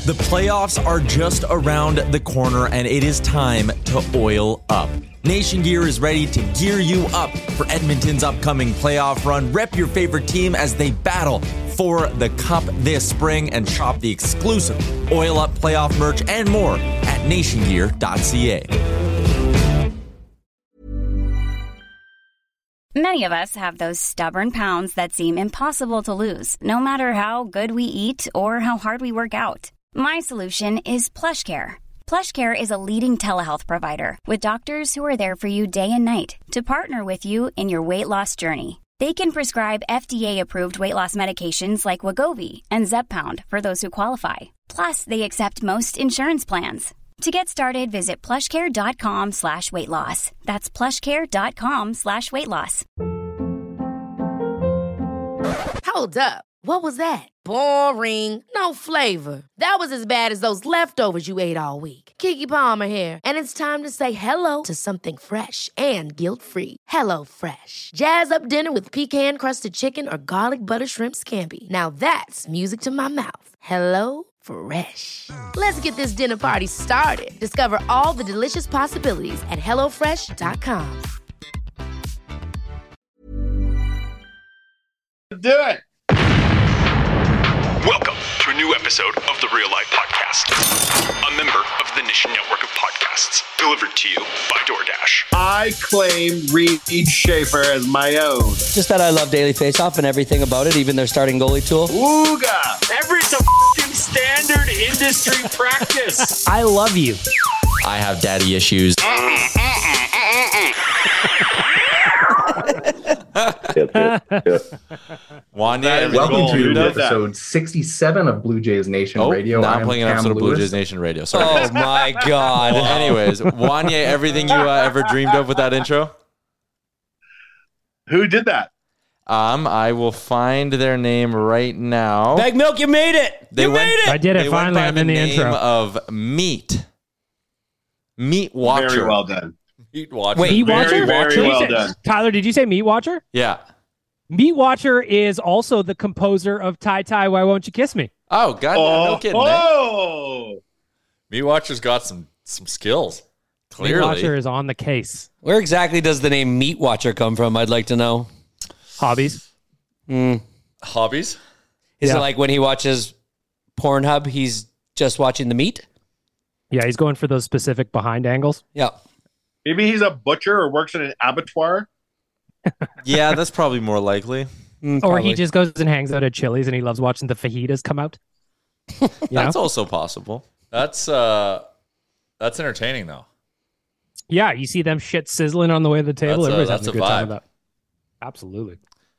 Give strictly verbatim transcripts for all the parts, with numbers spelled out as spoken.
The playoffs are just around the corner, and it is time to oil up. Nation Gear is ready to gear you up for Edmonton's upcoming playoff run. Rep your favorite team as they battle for the cup this spring, and shop the exclusive Oil Up playoff merch and more at nation gear dot c a. Many of us have those stubborn pounds that seem impossible to lose, no matter how good we eat or how hard we work out. My solution is PlushCare. PlushCare is a leading telehealth provider with doctors who are there for you day and night to partner with you in your weight loss journey. They can prescribe F D A-approved weight loss medications like Wegovy and Zepbound for those who qualify. Plus, they accept most insurance plans. To get started, visit plushcare.com slash weight loss. That's plushcare.com slash weight loss. Hold up. What was that? Boring. No flavor. That was as bad as those leftovers you ate all week. Keke Palmer here. And it's time to say hello to something fresh and guilt-free. Hello Fresh. Jazz up dinner with pecan-crusted chicken or garlic butter shrimp scampi. Now that's music to my mouth. Hello Fresh. Let's get this dinner party started. Discover all the delicious possibilities at hello fresh dot com. Do it. Welcome to a new episode of the Real Life Podcast, a member of the Nation Network of Podcasts, delivered to you by DoorDash. I claim Reed Schaefer as my own. Just that I love Daily Faceoff and everything about it, even their starting goalie tool. Ooga! Every it's a f***ing standard industry practice. I love you. I have daddy issues. Yep, yep, yep. Wanya, welcome to that. episode sixty-seven of Blue Jays Nation oh, Radio. Now I I'm am playing an Cam episode of Blue Lewis. Jays Nation Radio. Sorry. Oh my God. Well, anyways, Wanya, everything you uh, ever dreamed of with that intro? Who did that? Um, I will find their name right now. Bag Milk, you made it. They you went, made it. I did it They finally. went by I'm the in the name intro. of Meat. Meat Watcher. Very well done. Meat Watcher. Wait, Meat Very, Watcher? very Did you well say- done. Tyler, did you say Meat Watcher? Yeah. Meat Watcher is also the composer of Tie Tie, Why Won't You Kiss Me? Oh, God, Oh, no kidding. eh? oh. Meat Watcher's got some some skills. Meat Watcher Clearly. is on the case. Where exactly does the name Meat Watcher come from? I'd like to know. Hobbies. Mm. Hobbies? Is Yeah. it like when he watches Pornhub, he's just watching the meat? Yeah, he's going for those specific behind angles. Yeah. Maybe he's a butcher or works in an abattoir. Yeah, that's probably more likely. Mm, Or probably. he just goes and hangs out at Chili's and he loves watching the fajitas come out. You know? That's also possible. That's uh that's entertaining though. Yeah, you see them shit sizzling on the way to the table. That's a- Everybody's that's having a a good time vibe. with that. Absolutely.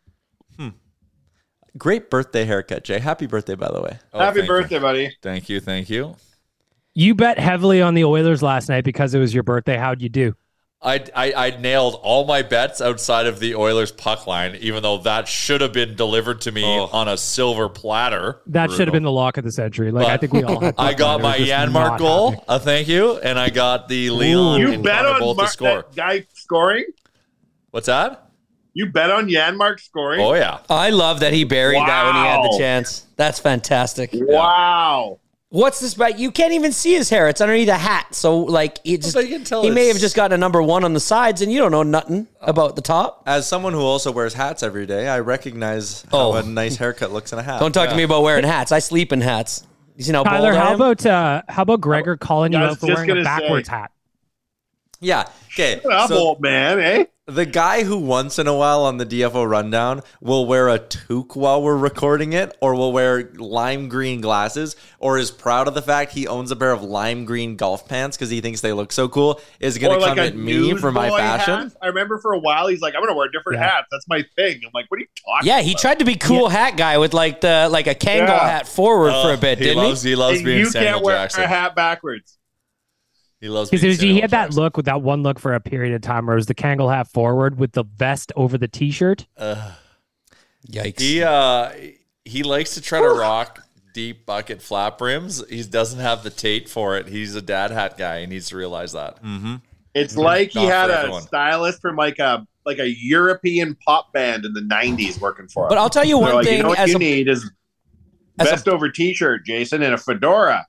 Great birthday haircut, Jay. Happy birthday, by the way. Oh, Happy thank you. birthday, buddy. Thank you, thank you. You bet heavily on the Oilers last night because it was your birthday. How'd you do? I, I I nailed all my bets outside of the Oilers puck line, even though that should have been delivered to me Oh. on a silver platter. That should have been the lock of the century. Like, But I think we all had. I got my Yanmark goal, uh, thank you, and I got the Leon You and bet Connor on both Mar- to score. that guy scoring? What's that? You bet on Yanmark scoring? Oh yeah, I love that he buried that when he had the Wow. chance. That's fantastic. Wow. What's this about? You can't even see his hair. It's underneath a hat. So, like, it just, But you can tell he may it's- have just gotten a number one on the sides, and you don't know nothing about the top. As someone who also wears hats every day, I recognize Oh. how a nice haircut looks in a hat. Don't talk to me about wearing hats. I sleep in hats. You see how Tyler, bold I how am? about uh, how about Gregor calling you I was out for just wearing a gonna backwards say. hat? Yeah. Okay. I'm So old man, eh? the guy who once in a while on the D F O rundown will wear a toque while we're recording it, or will wear lime green glasses, or is proud of the fact he owns a pair of lime green golf pants because he thinks they look so cool, is going Or to like come a at me for my newsboy fashion. hat. I remember for a while he's like, I'm going to wear different Yeah. hats. That's my thing. I'm like, what are you talking Yeah, about? he tried to be cool hat guy with like the like a Kangol Yeah. hat forward for Oh, a bit, he didn't loves he? he loves And being you Samuel can't wear Jackson. a hat backwards. He loves being Because he Samuel had that Jackson. look with that one look for a period of time where it was the Kangol hat forward with the vest over the t-shirt. Yikes. He uh he likes to try to rock deep bucket flap rims. He doesn't have the Tate for it. He's a dad hat guy. He needs to realize that. Mm-hmm. It's like he Not had for a everyone. stylist from like a like a European pop band in the nineties working for him. But I'll tell you They're one like, thing you know what as you a- need is as a- vest over t-shirt, Jason, and a fedora.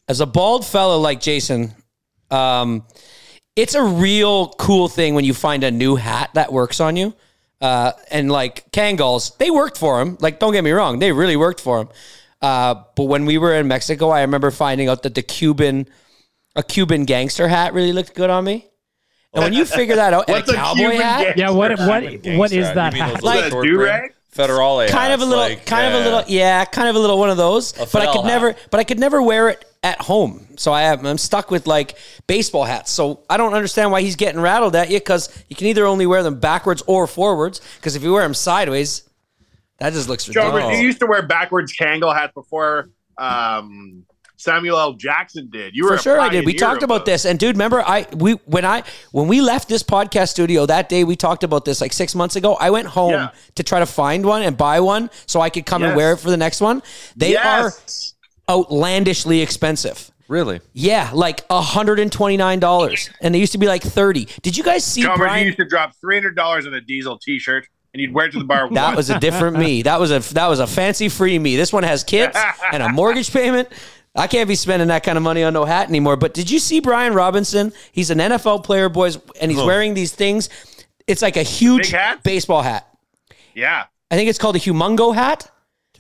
as a bald fella like Jason, um, it's a real cool thing when you find a new hat that works on you. Uh, and like Kangol's, they worked for him. Like, don't get me wrong, they really worked for him. Uh, but when we were in Mexico, I remember finding out that the Cuban, a Cuban gangster hat really looked good on me. And when you figure that out, and a cowboy hat, yeah, what what what is that hat? Like do-rag? Federale kind of a little, like, kind yeah. of a little, yeah, kind of a little one of those. But I could hat. never, but I could never wear it at home. So I have, I'm stuck with like baseball hats. So I don't understand why he's getting rattled at you, because you can either only wear them backwards or forwards. Because if you wear them sideways, that just looks ridiculous. Joe, you used to wear backwards Kangol hats before um, Samuel L. Jackson did. You were for sure. I did. We talked about this, and dude, remember, I we when I when we left this podcast studio that day, we talked about this like six months ago. I went home yeah. to try to find one and buy one so I could come yes. and wear it for the next one. They yes. are outlandishly expensive. Really? Yeah, like one hundred twenty-nine dollars, and they used to be like thirty. Did you guys see? Chalmers, Brian? You used to drop three hundred dollars on a Diesel T-shirt, and you'd wear it to the bar. That once. was a different me. That was a that was a fancy free me. This one has kids and a mortgage payment. I can't be spending that kind of money on no hat anymore. But did you see Brian Robinson? He's an N F L player, boys, and he's oh. wearing these things. It's like a huge baseball hat. Yeah. I think it's called a humongo hat.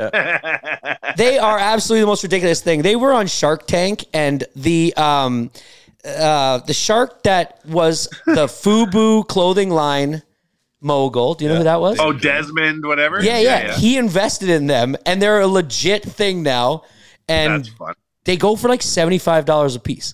They are absolutely the most ridiculous thing. They were on Shark Tank, and the um, uh, the shark that was the FUBU clothing line mogul. Do you know yeah. who that was? Oh, Desmond, whatever. Yeah, yeah, yeah. He invested in them, and they're a legit thing now. And that's fun. They go for like seventy-five dollars a piece.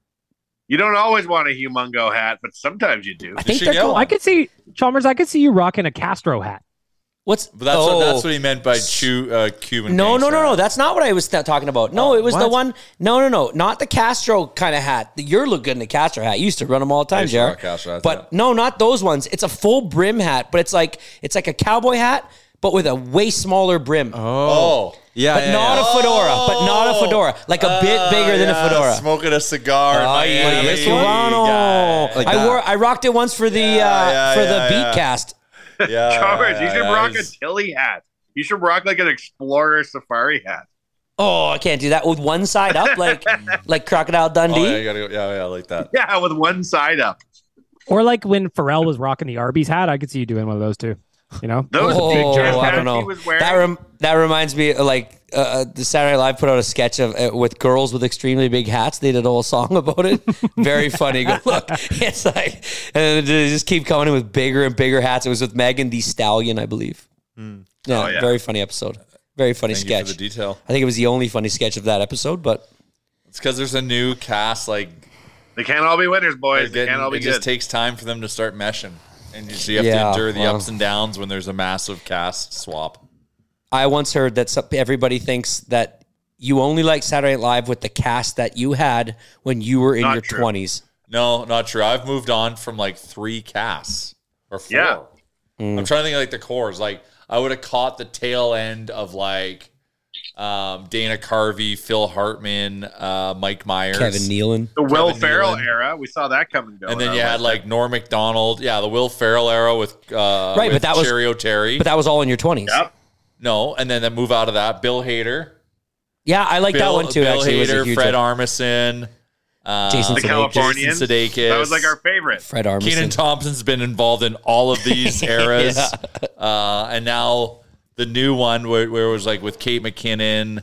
You don't always want a humongo hat, but sometimes you do. I think you they're cool. I could see, Chalmers, I could see you rocking a Castro hat. What's but that's oh. what that's what he meant by chew, uh, Cuban. No, no, no, no. hat. That's not what I was th- talking about. No, oh, it was what? the one. No, no, no. Not the Castro kind of hat. You're look good in a Castro hat. You used to run them all the time, Jared. But no, not those ones. It's a full brim hat, but it's like it's like a cowboy hat, but with a way smaller brim. Oh. Yeah, but yeah, not yeah. a fedora. Oh. But not a fedora. Like a uh, bit bigger than yeah, a fedora. Smoking a cigar. Oh in yeah, Miami. this one. Like I wore. I rocked it once for the yeah, uh, yeah, for yeah, the yeah. beat cast. Yeah, Chalmers, you should yeah, rock he's... a Tilly hat. You should rock like an Explorer Safari hat. Oh, I can't do that with one side up, like like Crocodile Dundee. Oh, yeah, you gotta go. Yeah, yeah, like that. Yeah, with one side up. Or like when Pharrell was rocking the Arby's hat, I could see you doing one of those too. You know, those oh, big chest I hats don't know. he was wearing. That rem- that reminds me of like uh, the Saturday Night Live put out a sketch of uh, with girls with extremely big hats. They did a whole song about it. Very funny. Go look. It's like, and they just keep coming in with bigger and bigger hats. It was with Megan Thee Stallion, I believe. Mm. Yeah, oh, yeah, very funny episode. Very funny Thank sketch. You for the detail. I think it was the only funny sketch of that episode, but it's because there's a new cast. Like they can't all be winners, boys. They getting, can't all be it good. just takes time for them to start meshing. And so you have yeah, to endure the well, ups and downs when there's a massive cast swap. I once heard that some, everybody thinks that you only like Saturday Night Live with the cast that you had when you were in Not your true. twenties. No, not true. I've moved on from like three casts or four. Yeah. Mm. I'm trying to think of like the cores. Like I would have caught the tail end of like um, Dana Carvey, Phil Hartman, uh, Mike Myers, Kevin Nealon. The Will Kevin Ferrell Nealon. era. We saw that coming. And then you had like Norm Macdonald. Yeah, the Will Ferrell era with uh, Right, with but that was- Cherry O'Terry. But that was all in your twenties. Yep. No, and then then move out of that. Bill Hader. Yeah, I like that Bill, one too. Bill actually, It was a Hader, huge Fred one. Armisen, uh, Jason the Sudeikis. Californians. Jason Sudeikis. That was like our favorite. Fred Armisen. Kenan Thompson's been involved in all of these eras. Yeah. uh, and now the new one where, where it was like with Kate McKinnon.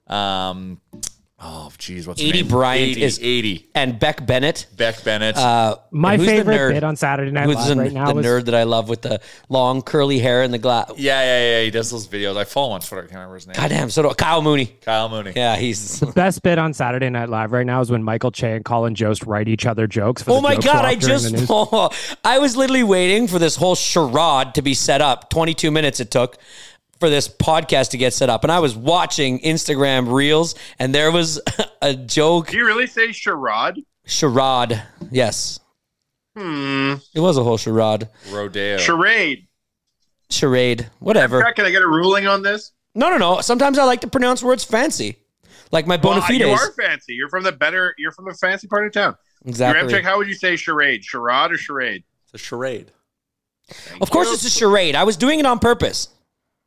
Um, oh, geez, what's her eighty name? Bryant eighty, is eighty. And Beck Bennett. Beck Bennett. Uh, My and who's the favorite nerd? bit on Saturday Night Who's Live the, right now the was nerd that I love with the long curly hair and the glass? yeah, yeah, yeah. He does those videos. I follow him on Twitter. I can't remember his name. Goddamn, so do Kyle Mooney. Kyle Mooney. Yeah, he's. the best bit on Saturday Night Live right now is when Michael Che and Colin Jost write each other jokes. For Oh the my joke God! swap I during the just, news. oh, I was literally waiting for this whole charade to be set up. twenty-two minutes it took for this podcast to get set up, and I was watching Instagram Reels, and there was a joke. Do you really say charade? Charade, yes. Hmm. It was a whole charade. Rodeo. Charade. Charade, whatever. Can I get a ruling on this? No, no, no. Sometimes I like to pronounce words fancy, like my bona Well, fides. you are fancy. You're from the better. You're from the fancy part of town. Exactly. Your M-Check, how would you say charade? Charade or charade? It's a charade. Of course, it's a charade. I was doing it on purpose.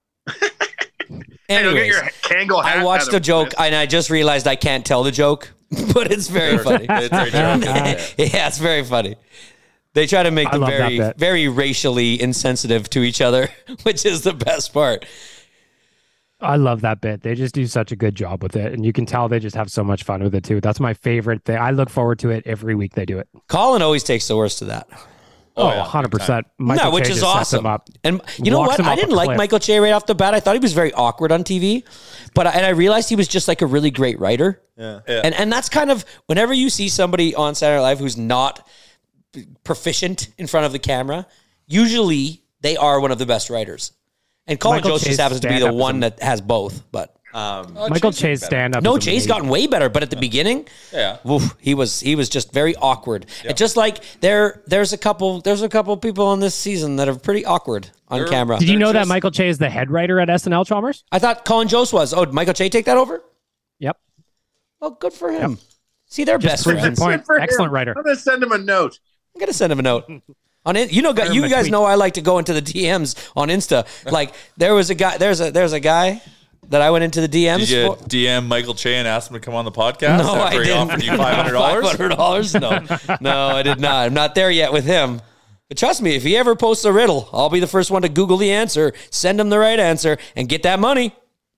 Hey, don't get Anyways, your Kangol hat I watched out of a joke this. and I just realized I can't tell the joke but it's very funny. It's very true. Yeah, it's very funny. They try to make I them love that very, bit. very racially insensitive to each other, which is the best part. I love that bit. They just do such a good job with it. And you can tell they just have so much fun with it too. That's my favorite thing. I look forward to it every week they do it. Colin always takes the worst of that. Oh, yeah, one hundred percent. Michael no, which Che is just sets awesome. him up. And you know Walks what? him I off a didn't like cliff. Michael Che right off the bat. I thought he was very awkward on T V, but I, and I realized he was just like a really great writer. Yeah. Yeah. And and that's kind of whenever you see somebody on Saturday Night Live who's not proficient in front of the camera, usually they are one of the best writers. And Colin Michael Jost just Che's happens to be the stand-up is one am- that has both. But Um, Oh, Michael Che's Che's better. stand up. no, Jay's gotten way better. But at the beginning, Yeah. oof, he was he was just very awkward. And just like there, there's a couple there's a couple people on this season that are pretty awkward on They're- camera. Did you They're know that just- Michael Che is the head writer at S N L, Chalmers? I thought Colin Jost was. Oh, did Michael Che take that over? Yep. Oh, good for him. See, they're best proves your friends. point. Good for Excellent him. writer. I'm going to send him a note. I'm gonna send him a note. On in, you know, Send him you a guys tweet. know I like to go into the D Ms on Insta. Like there was a guy, there's a there's a guy that I went into the D Ms Did you for. D M Michael Che and ask him to come on the podcast No, I after he didn't. offered you five hundred dollars? five hundred dollars? No, no, I did not. I'm not there yet with him. But trust me, if he ever posts a riddle, I'll be the first one to Google the answer, send him the right answer, and get that money.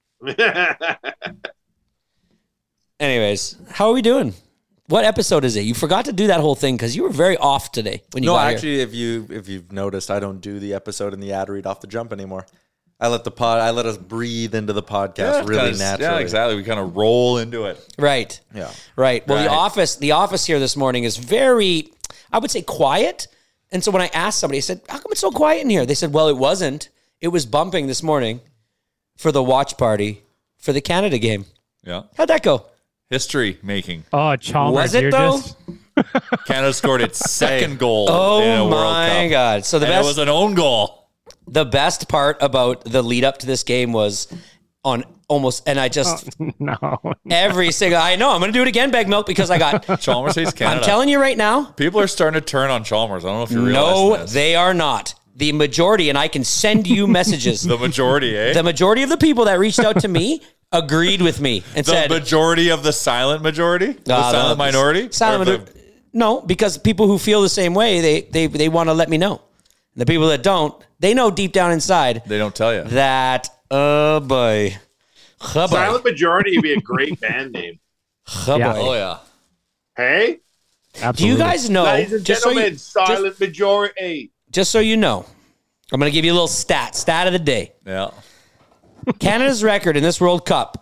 Anyways, how are we doing? What episode is it? You forgot to do that whole thing because you were very off today when you no, got actually, here. if you if you've noticed, I don't do the episode and the ad read off the jump anymore. I let the pod, I let us breathe into the podcast really 'cause- naturally. Yeah, exactly. We kind of roll into it. Right. Yeah. Right. Well, the Right. office, the office here this morning is very, I would say, quiet. And so when I asked somebody, I said, "How come it's so quiet in here?" They said, "Well, it wasn't. It was bumping this morning for the watch party for the Canada game." Yeah. How'd that go? History making. Oh, Chalmers, Was it you're though? just Canada scored its second goal Oh in a World my Cup. God! So the And best, it was an own goal. the best part about the lead up to this game was on almost, and I just no. every single. I know I'm going to do it again, Bag Milk, because I got. Chalmers hates Canada. I'm telling you right now. People are starting to turn on Chalmers. I don't know if you realize No, this. they are not. The majority, and I can send you messages. The majority, eh? The majority of the people that reached out to me agreed with me and The said, majority of the silent majority? The Uh, silent the- minority? Silent Or minor- no, because people who feel the same way, they they they want to let me know. The people that don't, they know deep down inside They don't tell you. that, oh boy. Oh boy. Silent Majority would be a great band name. Oh Yeah. boy. Oh, yeah. Hey? Do Absolutely. you guys know, Ladies and just so gentlemen, you, Silent just, Majority. just so you know, I'm going to give you a little stat, stat of the day. Yeah. Canada's record in this World Cup,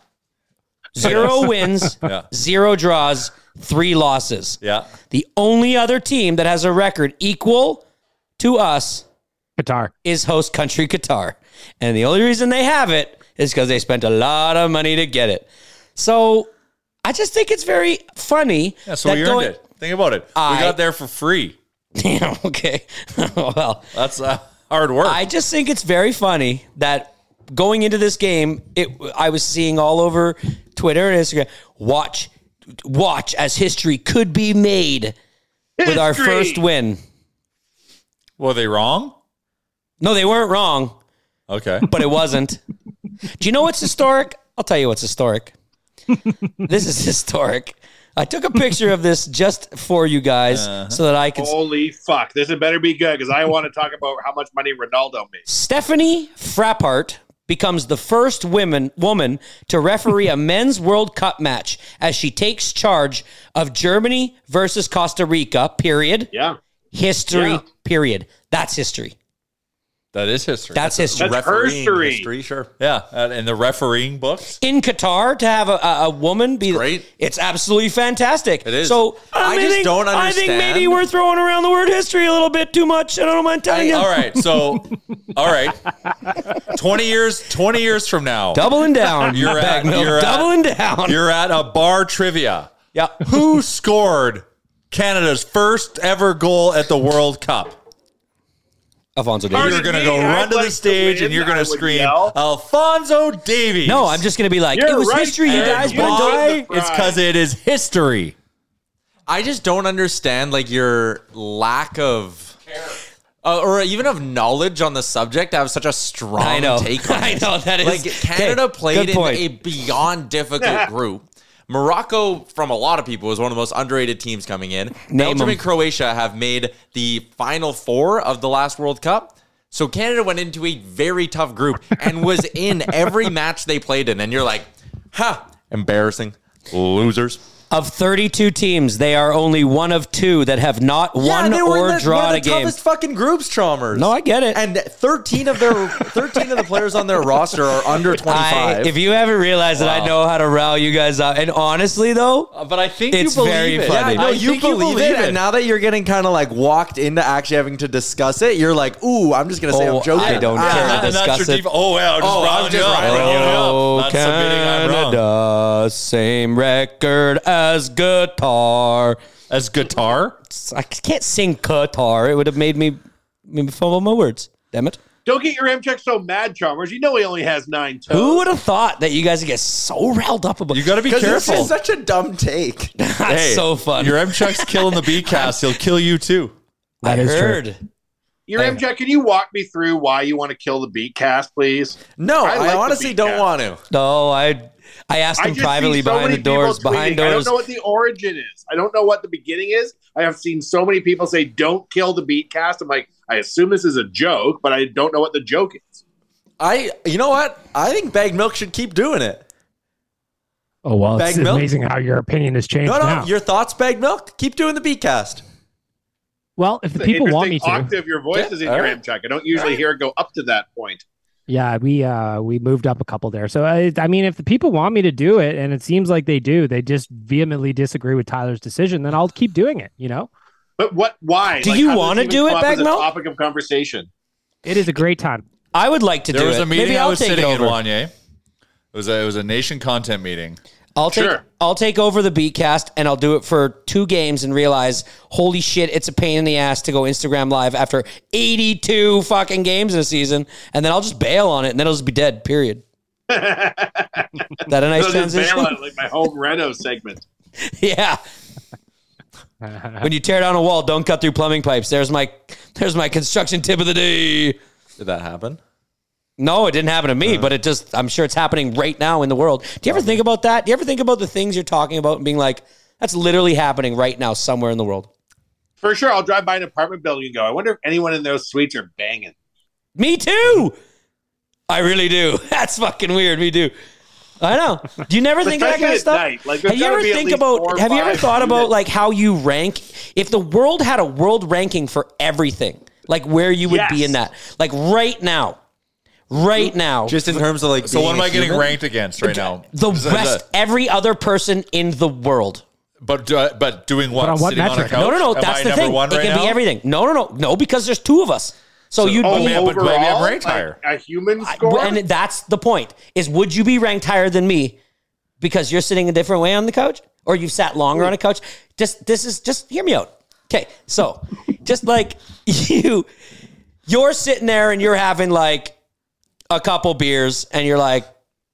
zero wins, Yeah. zero draws, three losses. Yeah. The only other team that has a record equal to us Qatar. is host country Qatar. And the only reason they have it is because they spent a lot of money to get it. So I just think it's very funny. Yeah, so that we earned going- it. Think about it. I- we got there for free. Yeah, okay. Well, That's uh, hard work. I just think it's very funny that going into this game, it I was seeing all over Twitter and Instagram, watch, watch as history could be made with our History! first win. Were they wrong? No, they weren't wrong, Okay. but it wasn't. Do you know what's historic? I'll tell you what's historic. This is historic. I took a picture of this just for you guys so that I could. Holy fuck. This had better be good because I want to talk about how much money Ronaldo made. Stephanie Frappart becomes the first woman woman to referee a men's World Cup match as she takes charge of Germany versus Costa Rica, period. Yeah. History, Yeah. period. That's history. That is history. That's history. That's Refereeing herstory. history, sure. yeah. uh, In the refereeing books. In Qatar, to have a, a, a woman be great. It's absolutely fantastic. It is. So I just think, don't I think understand. maybe we're throwing around the word history a little bit too much. I don't mind telling you. All right. So, all right. twenty years, twenty years from now, Doubling down. You're Bag at- milk. you're at- Doubling down. you're at a bar trivia. Yeah. Who scored Canada's first ever goal at the World Cup? Alfonso Pardon Davies. You're going to me, go I'd run to like the to stage win, and you're going I to would scream, yell. Alfonso Davies. No, I'm just going to be like, You're it was right, history, you Ed. guys. You But won don't. the Why? It's because it is history. I just don't understand like your lack of uh, or even of knowledge on the subject. I have such a strong I know. take on I it. know, that is- like Canada Okay, played good point. in a beyond difficult group. Morocco, from a lot of people, is one of the most underrated teams coming in. Name Belgium them. and Croatia have made the final four of the last World Cup. So Canada went into a very tough group and was in every match they played in. And you're like, ha, embarrassing. Losers. Of thirty-two teams, they are only one of two that have not Yeah, won they were or in the, drawn one a of the game. toughest fucking groups, Chalmers. No, I get it. And thirteen of their thirteen of the players on their roster are under twenty-five. I, if you haven't realized that I Wow. know how to rile you guys up, and honestly though, Uh, but I think it's you believe very it. funny. Yeah, no, I you think you believe, believe it, it. and now that you're getting kind of like walked into actually having to discuss it, you're like, "Ooh, I'm just gonna say Oh, I'm joking." I don't Ah. care to And that's discuss your it. deep- Oh, yeah, I'll just Oh, I'm round you just up. riding round you up. Oh, That's admitting I'm wrong. Canada, same record as guitar. As guitar? I can't sing guitar. It would have made me, made me fumble my words. Damn it. Don't get your M-Check so mad, Chalmers. You know he only has nine toes. Who would have thought that you guys would get so riled up about? You got to be Because it's careful. just such a dumb take. That's Hey, so fun. Your M-Chuck's killing the B-cast. He'll kill you too. I That is true. heard. Your Hey. M-Check, can you walk me through why you want to kill the beat cast, please? No, I I, like the honestly beat don't cast. want to. No, I I asked I him just privately see so behind many the doors. people Behind tweeting. I don't doors. know what the origin is. I don't know what the beginning is. I have seen so many people say, don't kill the beat cast. I'm like, I assume this is a joke, but I don't know what the joke is. I, you know what? I think Bagged Milk should keep doing it. Oh, well, it's Bag milk? amazing how your opinion has changed No, no, now. your thoughts, Bagged Milk? Keep doing the B-cast. Well, if the It's an people want me interesting to. octave your voice Yeah, is in all your right. M-Check. I don't usually hear it go up to that point. Yeah, we uh we moved up a couple there. So I, I mean, if the people want me to do it, and it seems like they do, they just vehemently disagree with Tyler's decision, then I'll keep doing it. You know, But what? Why? Do Like, you how does wanna even do it, come up as a Bagmel? Topic of conversation. it is a great time. I would like to There do was it. a meeting Maybe I I'll was take it sitting in, over. Wanye. It was a, it was a nation content meeting. I'll take Sure. I'll take over the Beatcast and I'll do it for two games and realize, holy shit, it's a pain in the ass to go Instagram live after eighty-two fucking games in a season, and then I'll just bail on it and then it'll just be dead. Period. That a nice They'll just transition? bail on it, like my home reno segment. Yeah. When you tear down a wall, don't cut through plumbing pipes. There's my there's my construction tip of the day. Did that happen? No, it didn't happen to me, but it just, I'm sure it's happening right now in the world. Do you ever think about that? Do you ever think about the things you're talking about and being like, that's literally happening right now somewhere in the world? For sure, I'll drive by an apartment building and go, I wonder if anyone in those suites are banging. Me too. I really do. That's fucking weird. Me too. I know. Do you never think of that Especially kind of at stuff? night. Like, there's have you gotta ever be at think least about? four or Have you ever five thought about units. like how you rank? If the world had a world ranking for everything, like where you would be Yes. in that, like right now, right now, Just in terms of like, So being what am a I getting human? ranked against right now? the Is that- rest, every other person in the world. But do- but doing what? But on what Sitting on a metric? couch? No, no, no. Am That's I the number thing. one It right can now? be everything. No, no, no, no. Because there's two of us. So, you'd Oh, be. yeah, but maybe I'm overall, ranked higher. like, a human I- score? and that's the point. Is would you be ranked higher than me because you're sitting a different way on the couch, or you've sat longer on a couch? Just this is just hear me out. Okay, so just like you, you're sitting there and you're having like a couple beers, and you're like,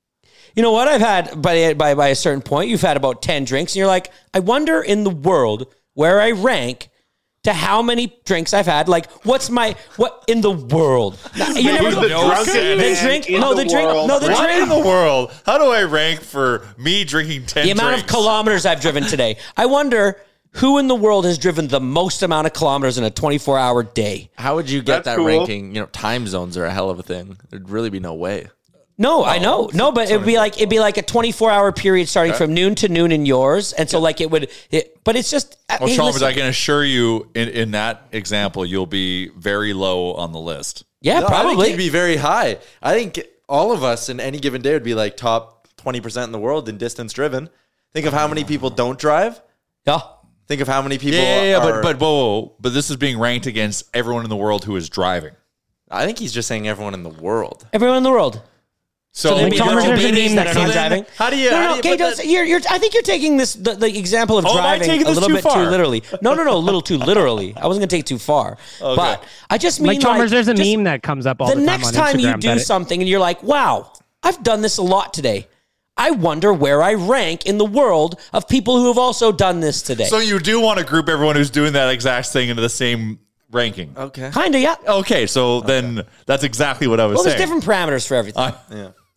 you know what? I've had by by by a certain point, you've had about ten drinks, and you're like, I wonder in the world where I rank to how many drinks I've had. Like, what's my what in the world? You never Who's the no drunkest sense. the man drink. in No, the the drink. world? No, the What drink. in the world? How do I rank for me drinking ten The amount drinks? of kilometers I've driven today. I wonder who in the world has driven the most amount of kilometers in a twenty-four hour day. How would you get That's that cool. ranking? You know, time zones are a hell of a thing. There'd really be no way. No, I know. No, but it'd be like it'd be like a twenty-four hour period starting from noon to noon in yours, and so like it would. It, but it's just. Well, hey, Chalmers, listen. I can assure you, in, in that example, you'll be very low on the list. yeah, No, I think probably. he'd be very high. I think all of us in any given day would be like top twenty percent in the world in distance driven. Think of how many people don't drive. yeah. Think of how many people. Yeah, yeah, yeah, are, but but whoa, whoa, whoa, but this is being ranked against everyone in the world who is driving. I think he's just saying everyone in the world. Everyone in the world. So, then Like, Chalmers, there's a meme that are came- not driving. How do you? No, how no, do you okay, put don't, that- you're, you're, I think you're taking this the, the example of Oh, am I driving taking a this little too bit far? too literally. No, no, no, a little too literally. I wasn't going to take it too far, but I just mean Like Chalmers, like, there's a just meme that comes up all the the, time next on time you Instagram do that it- something and you're like, wow, I've done this a lot today. I wonder where I rank in the world of people who have also done this today. so you do want to group everyone who's doing that exact thing into the same ranking? Okay. kind of, yeah. Okay, so then that's exactly what I was Well, there's saying. different parameters for everything. I- Yeah.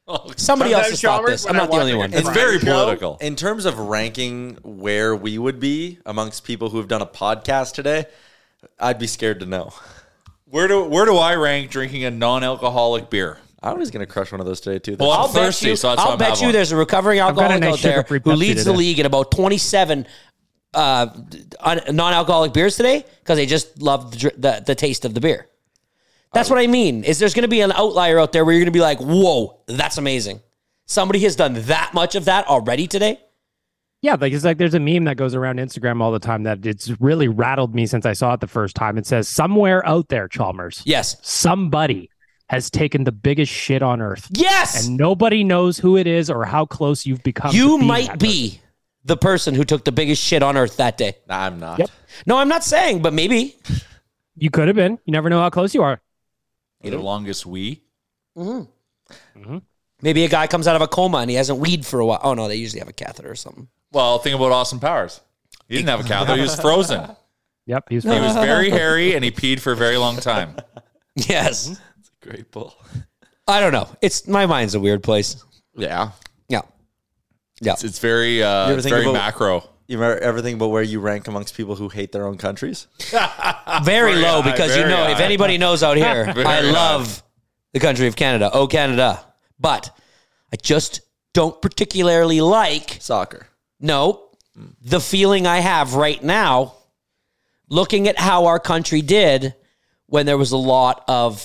Somebody else has Sometimes, thought Chalmers, this. when I'm I not the watch only like one. a It's Friday very show, political. In terms of ranking where we would be amongst people who have done a podcast today, I'd be scared to know. Where do where do I rank drinking a non-alcoholic beer? I was going to crush one of those today, too. Well, I'm I'll bet thirsty, you, so that's why I'll I'm bet having you one. there's a recovering got a alcoholic nice out there sugar-free who Pepsi leads the today. league in about twenty-seven uh, un- non-alcoholic beers today because they just love the, dr- the, the taste of the beer. That's what I mean, is there's going to be an outlier out there where you're going to be like, whoa, that's amazing. Somebody has done that much of that already today? Yeah, like it's like there's a meme that goes around Instagram all the time that it's really rattled me since I saw it the first time. It says, somewhere out there, Chalmers, Yes. somebody has taken the biggest shit on earth. Yes! And nobody knows who it is or how close you've become. You to being might that be the person who took the biggest shit on earth that day. Nah, I'm not. Yep. No, I'm not saying, but maybe. person. You could have been. You never know how close you are. The longest we. Maybe a guy comes out of a coma and he hasn't weed for a while. Oh, no, they usually have a catheter or something. Well, think about Austin Powers. He didn't have a catheter. He was frozen. Yep, he's He was very hairy and he peed for a very long time. Yes. Great bull. I don't know. It's my mind's a weird place. Yeah. Yeah. Yeah. It's, it's very uh, ever it's think very about- macro. You ever, ever think about where you rank amongst people who hate their own countries? Very low high, because you very know, if high. anybody knows out here, Very I high. love the country of Canada. Oh, Canada. But I just don't particularly like, Soccer. no, the feeling I have right now looking at how our country did when there was a lot of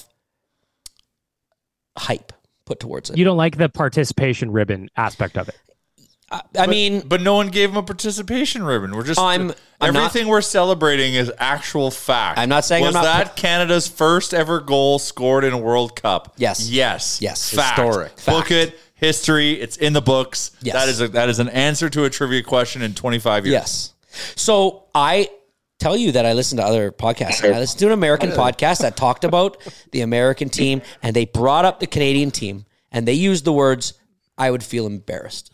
hype put towards it. You don't like the participation ribbon aspect of it. I, I mean, But no one gave him a participation ribbon. We're just I'm- I'm not- everything we're celebrating is actual fact. I'm not saying was I'm not- that Canada's first ever goal scored in a World Cup? Yes. Yes. Yes. Fact. Historic. Book Fact. it. History. It's in the books. Yes. That is a, that is an answer to a trivia question in twenty-five years. yes. So I tell you that I listen to other podcasts. I listened to an American podcast that talked about the American team, and they brought up the Canadian team, and they used the words, I would feel embarrassed.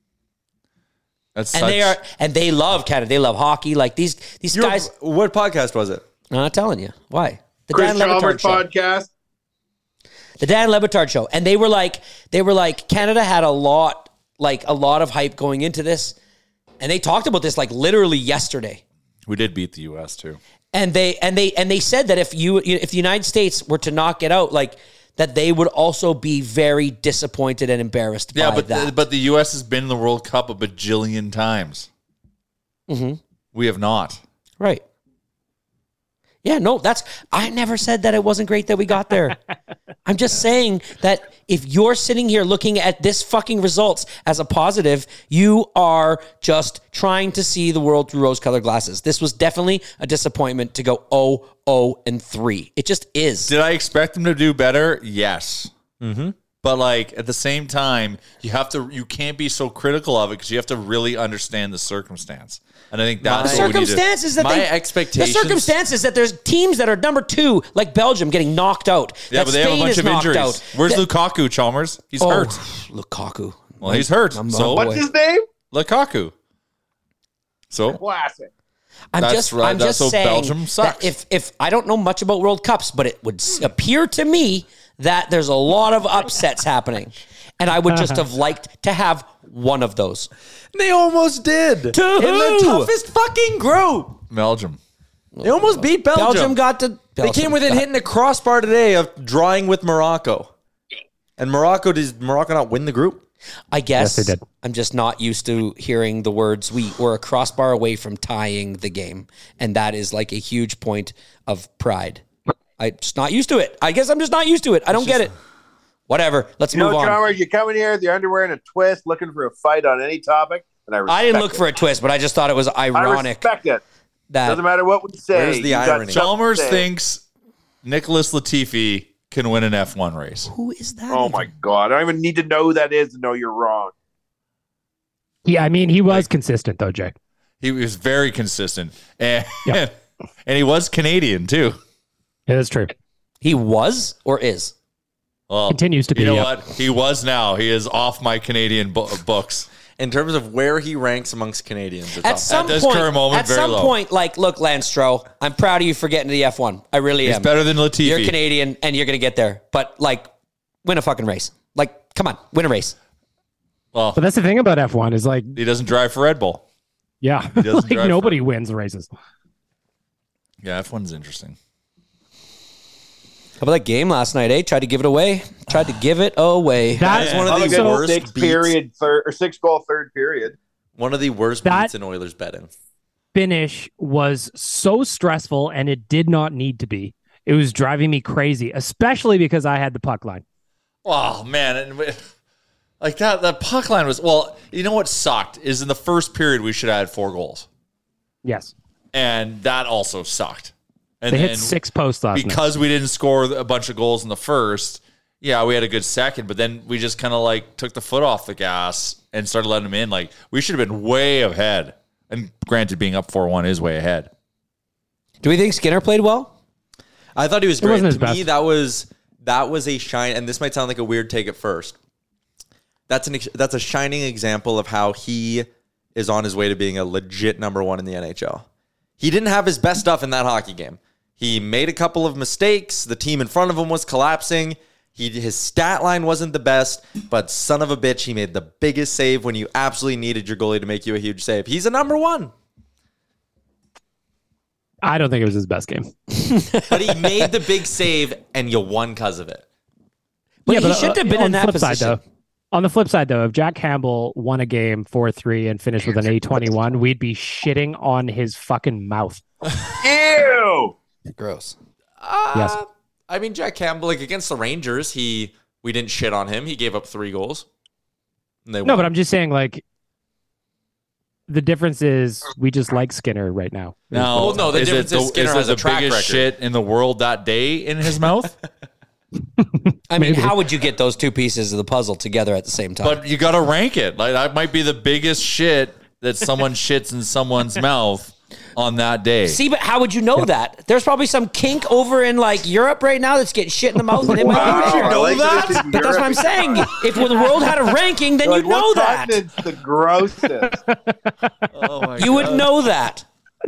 That's And such, they are, and they love Canada. They love hockey. Like these, these You're- guys. What podcast was it? I'm not telling you why. The Chris Dan Le Chalmers Batard show. podcast. The Dan Le Batard show, and they were like, they were like, Canada had a lot, like a lot of hype going into this, and they talked about this like literally yesterday. we did beat the U S too. And they and they and they said that if you if the United States were to knock it out, like that they would also be very disappointed and embarrassed Yeah, by but that. the, but the U S has been in the World Cup a bajillion times. Mm-hmm. We have not. Right. Yeah, no, that's, I never said that it wasn't great that we got there. I'm just saying that if you're sitting here looking at this fucking results as a positive, you are just trying to see the world through rose-colored glasses. This was definitely a disappointment to go oh, oh, and three. It just is. Did I expect them to do better? Yes. Mm-hmm. But like at the same time, you have to you can't be so critical of it because you have to really understand the circumstance. And I think that's The what we need to- circumstances that my they, expectations- the circumstances that there's teams that are number two, like Belgium, getting knocked out. Yeah, that but they have a Spain bunch is of knocked injuries. out. Where's That- Lukaku, Chalmers? He's Oh, hurt. Lukaku. Well, he's hurt. I'm- So I'm- What's his name? Lukaku. So Classic. I'm That's just, right. I'm That's just so saying Belgium that sucks. if if I don't know much about World Cups, but it would s- appear to me that there's a lot of upsets happening, and I would just have liked to have one of those. They almost did. To In the who? toughest fucking group. Belgium. They almost beat Belgium. Belgium got to. They Belgium came within got- hitting the crossbar today of drawing with Morocco. And Morocco, does Morocco not win the group? I guess Yes, they did. I'm just not used to hearing the words "we were a crossbar away from tying the game," and that is like a huge point of pride. I'm just not used to it. I guess I'm just not used to it. I don't get it. Whatever. Let's You move know, on. Chalmers, you come in here with your underwear and a twist, looking for a fight on any topic, and I respect I didn't look it. for a twist, but I just thought it was I ironic respect it. that Doesn't matter what we say. Where's the you got irony? something to Chalmers say. thinks Nicholas Latifi can win an F one race. who is that? Oh even? my god! I don't even need to know who that is to know you're wrong. Yeah, I mean, he was consistent though, Jay. He was very consistent. And, Yeah. and he was Canadian too. Yeah, that's true. He was or is? Well, Continues to be, You know yeah. what? He was now. He is off my Canadian bu- books. In terms of where he ranks amongst Canadians. it's At up. some this point, current moment, at very some low. point, like, look, Lance Stroh, I'm proud of you for getting to the F one. I really He's am. better than Latifi. You're Canadian and you're going to get there, but like, win a fucking race. Like, Come on, win a race. Well, But that's the thing about F one is like, he doesn't drive for Red Bull. yeah, doesn't like drive nobody wins races. Yeah, F one's interesting. How about that game last night, eh? Tried to give it away. Tried to give it away. That is one of the Good worst six beats. period third or six goal third period. One of the worst That- beats in Oilers betting. Finish was so stressful, and it did not need to be. It was driving me crazy, especially because I had the puck line. Oh man, and we- like that that puck line was well. You know what sucked is in the first period we should have had four goals, Yes. and that also sucked. And They then hit six posts last night. because we didn't score a bunch of goals in the first. Yeah, we had a good second, but then we just kind of like took the foot off the gas and started letting them in. Like we should have been way ahead. And granted, being up four one is way ahead. Do we think Skinner played well? I thought he was It great. wasn't his To me, best. that was that was a shine, and this might sound like a weird take at first. That's an ex- that's a shining example of how he is on his way to being a legit number one in the N H L. He didn't have his best stuff in that hockey game. He made a couple of mistakes. The team in front of him was collapsing. He his stat line wasn't the best, but son of a bitch, he made the biggest save when you absolutely needed your goalie to make you a huge save. He's a number one. I don't think it was his best game. But he made the big save, and you won because of it. But he uh, shouldn't have been on in the that flip side, position. though. On the flip side, though, if Jack Campbell won a game four three and finished with an A twenty-one, we'd be shitting on his fucking mouth. Ew. Gross. Uh, Yes. I mean, Jack Campbell, like against the Rangers, he we didn't shit on him. He gave up three goals. And they No, won. but I'm just saying, like, the difference is we just like Skinner right now. No, Well, no, the is difference it is the, Skinner is it has a the track biggest record. shit in the world that day in his mouth. I mean, Maybe. how would you get those two pieces of the puzzle together at the same time? But you got to rank it. Like that might be the biggest shit that someone shits in someone's mouth on that day. See, but how would you know that? There's probably some kink over in like Europe right now that's getting shit in the mouth, and it might Wow, be bigger. I like that it's in But that's what I'm Europe. saying. If the world had a ranking, then Like, you'd know what that. continent's the grossest? Oh my You would know that.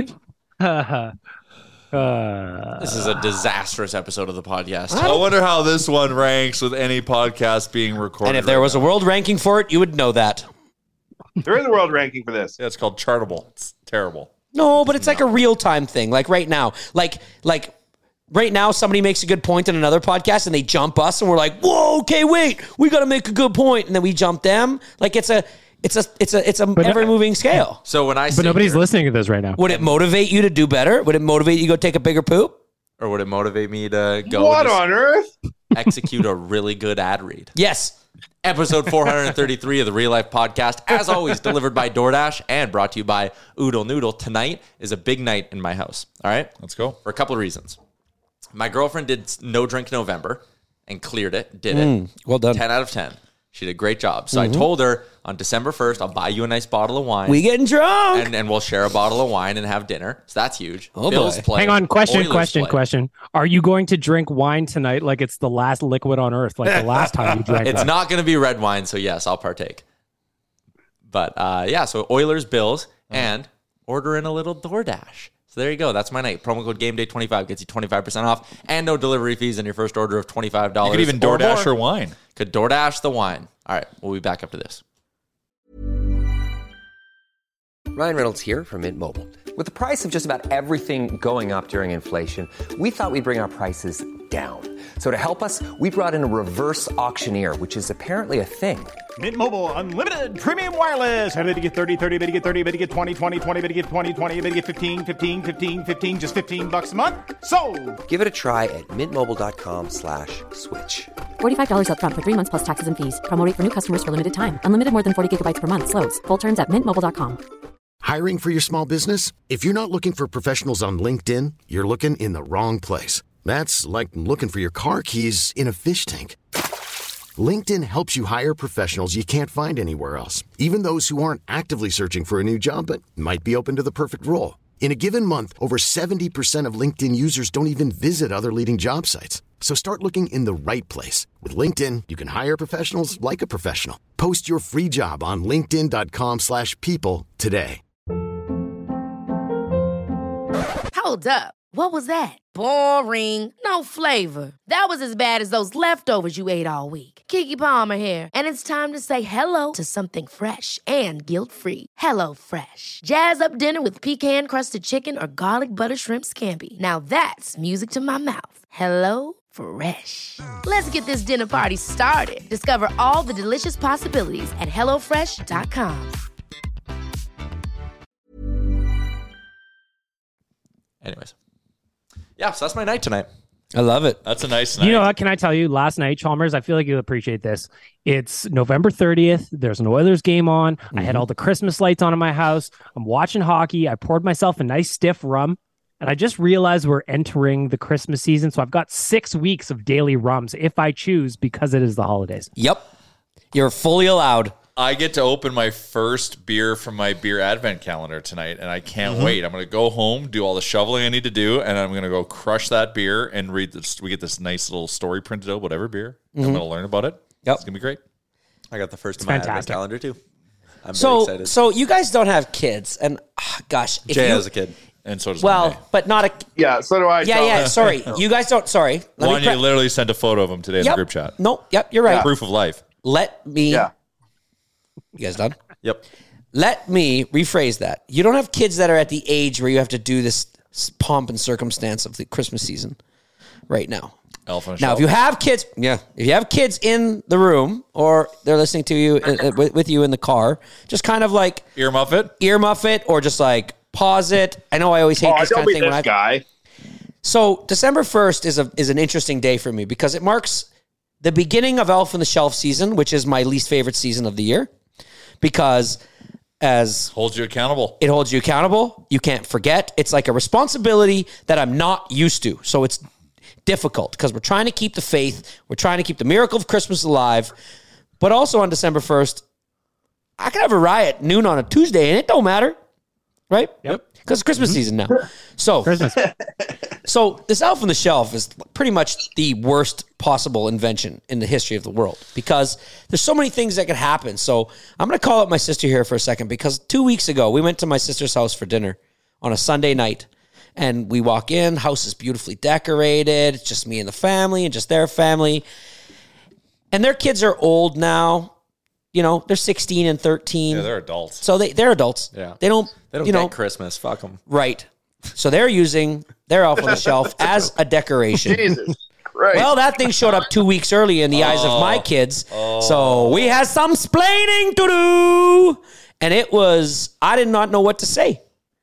Uh, This is a disastrous episode of the podcast. I wonder how this one ranks with any podcast being recorded. And if there right was a now. world ranking for it, you would know that. There is a world ranking for this. Yeah, it's called Chartable. It's terrible. No, but it's like a real time thing. Like right now, like like right now, somebody makes a good point in another podcast, and they jump us, and we're like, "Whoa, okay, wait, we got to make a good point," and then we jump them. Like it's a it's a it's a it's a But- ever moving scale. So when I but sit nobody's here, listening to this right now. Would it motivate you to do better? Would it motivate you to go take a bigger poop? or would it motivate me to go What and just on earth? execute a really good ad read? Yes. Episode four thirty-three of the Real Life Podcast, as always, delivered by DoorDash and brought to you by Oodle Noodle. Tonight is a big night in my house. All right? Let's go. For a couple of reasons. My girlfriend did No Drink November and cleared it, did it. Mm, well done. ten out of ten. She did a great job. So I told her on December first, I'll buy you a nice bottle of wine. We getting drunk. and, and we'll share a bottle of wine and have dinner. So that's huge. Oh, Bills boy. play. Hang on, question, Oilers question, play. question. Are you going to drink wine tonight like it's the last liquid on earth, like the last time you drank It's wine? not going to be red wine, so yes, I'll partake. But uh, yeah, so Oilers, Bills, and order in a little DoorDash. So there you go. That's my night. Promo code GameDay twenty-five gets you twenty-five percent off and no delivery fees on your first order of twenty-five dollars. You could even or DoorDash more. your wine. Could DoorDash the wine. All right, we'll be back after this. Ryan Reynolds here from Mint Mobile. With the price of just about everything going up during inflation, we thought we'd bring our prices down. So to help us, we brought in a reverse auctioneer, which is apparently a thing. Mint Mobile Unlimited Premium Wireless. How to get thirty, thirty, bit to get thirty, bit to get twenty, twenty, twenty, bit to get twenty, twenty, bit to get fifteen, fifteen, fifteen, fifteen, just fifteen bucks a month? Sold! Give it a try at mintmobile.com slash switch. forty-five dollars up front for three months plus taxes and fees. Promo rate for new customers for limited time. Unlimited more than forty gigabytes per month. Slows full terms at mint mobile dot com. Hiring for your small business? If you're not looking for professionals on LinkedIn, you're looking in the wrong place. That's like looking for your car keys in a fish tank. LinkedIn helps you hire professionals you can't find anywhere else, even those who aren't actively searching for a new job but might be open to the perfect role. In a given month, over seventy percent of LinkedIn users don't even visit other leading job sites. So start looking in the right place. With LinkedIn, you can hire professionals like a professional. Post your free job on linkedin.com slash people today. Hold up. What was that? Boring. No flavor. That was as bad as those leftovers you ate all week. Keke Palmer here, and it's time to say hello to something fresh and guilt-free. Hello Fresh. Jazz up dinner with pecan-crusted chicken or garlic butter shrimp scampi. Now that's music to my mouth. Hello Fresh. Let's get this dinner party started. Discover all the delicious possibilities at hello fresh dot com. Anyways. Yeah, so that's my night tonight. I love it. That's a nice night. You know what? Can I tell you? Last night, Chalmers, I feel like you'll appreciate this. It's November thirtieth. There's an Oilers game on. Mm-hmm. I had all the Christmas lights on in my house. I'm watching hockey. I poured myself a nice stiff rum. And I just realized we're entering the Christmas season. So I've got six weeks of daily rums if I choose because it is the holidays. Yep. You're fully allowed. I get to open my first beer from my beer advent calendar tonight, and I can't Mm-hmm. wait. I'm going to go home, do all the shoveling I need to do, and I'm going to go crush that beer and read this. We get this nice little story printed out, whatever beer. Mhm. I'm going to learn about it. Yep. It's going to be great. I got the first It's of my advent fantastic. calendar too. I'm very So, excited. so you guys don't have kids, and ah, gosh, if Jay you, has a kid. And so does well, Monday. but not a. Yeah, so do I. Yeah, Tom. yeah. Sorry, you guys don't. Sorry. Let me Wanya pre- literally sent a photo of him today in Yep. the group chat. No, yep, you're right. Proof of life. Let me. Yeah. You guys done? Yep. Let me rephrase that. You don't have kids that are at the age where you have to do this pomp and circumstance of the Christmas season right now. Elf on a Now, shelf. if you have kids, yeah, if you have kids in the room or they're listening to you uh, with, with you in the car, just kind of like earmuff it, earmuff it, or just like pause it. I know I always hate Oh, this don't kind of be thing this when I. guy. So December first is a is an interesting day for me because it marks the beginning of Elf on the Shelf season, which is my least favorite season of the year, because as holds you accountable. It holds you accountable. You can't forget. It's like a responsibility that I'm not used to. So it's difficult because we're trying to keep the faith. We're trying to keep the miracle of Christmas alive. But also on December first, I can have a riot noon on a Tuesday and it don't matter. Right? Yep. Because it's Christmas season now. So, so this Elf on the Shelf is pretty much the worst possible invention in the history of the world because there's so many things that could happen. So I'm going to call up my sister here for a second because two weeks ago we went to my sister's house for dinner on a Sunday night. And we walk in, house is beautifully decorated. It's just me and the family and just their family. And their kids are old now. You know, they're sixteen and thirteen. Yeah, they're adults. So they, they're adults. Yeah. They don't, They don't you get know, Christmas. Fuck them. right. So they're using their Elf on the Shelf as a decoration. Jesus Christ. Well, that thing showed up two weeks early in the eyes of my kids. So we had some splaining to do. And it was, I did not know what to say.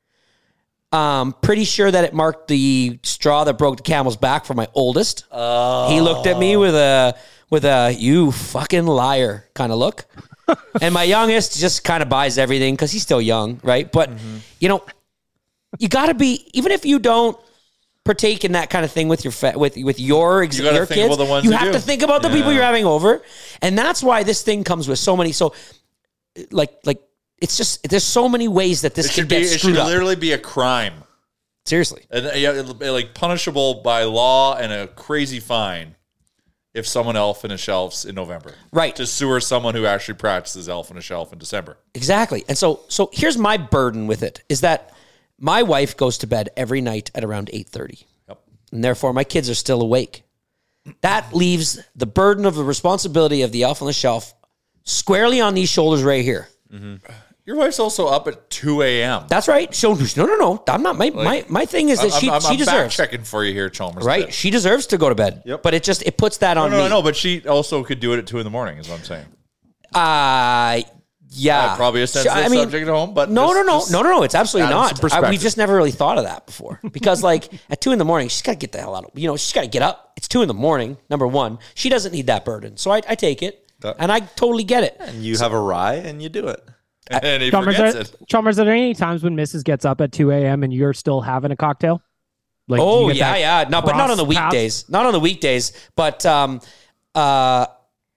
Um, pretty sure that it marked the straw that broke the camel's back for my oldest. Oh. He looked at me with a with a you fucking liar kind of look. And my youngest just kind of buys everything because he's still young, right? But Mm-hmm. you know, you got to be, even if you don't partake in that kind of thing with your fa- with with your ex- You gotta your think kids, about the ones you who have do. to think about the Yeah. people you're having over, and that's why this thing comes with so many. So, like like. It's just, there's so many ways that this It could should be. get It should screwed up. literally be a crime. Seriously. And, uh, yeah, it'll be, like punishable by law and a crazy fine if someone elf in a shelves in November. Right. To sewer someone who actually practices elf in a shelf in December. Exactly. And so so here's my burden with it is that my wife goes to bed every night at around eight thirty. Yep. And therefore my kids are still awake. That leaves the burden of the responsibility of the Elf on the Shelf squarely on these shoulders right here. Mm-hmm. Your wife's also up at two a.m. That's right. So no, no, no. I'm not. My my, my thing is that I'm, she I'm, she I'm deserves checking for you here, Chalmers. right. She deserves to go to bed. Yep. But it just it puts that No, on no, me. no, no. But she also could do it at two in the morning. Is what I'm saying. Uh yeah. Uh, probably a sensitive I mean, subject at home, but no, just- no, no, just no, no, no. It's absolutely adding some not. I, we perspective. just never really thought of that before because, like, at two in the morning, she's got to get the hell out of. You know, she's got to get up. It's two in the morning. Number one, she doesn't need that burden, so I, I take it, and I totally get it. And you have a rye and you do it. And he Chalmers, forgets are, it. Chalmers, are there any times when Missus gets up at two a.m. and you're still having a cocktail? Like, do you Oh get yeah, that yeah. No, but not on the cross paths? weekdays. Not on the weekdays. But um, uh,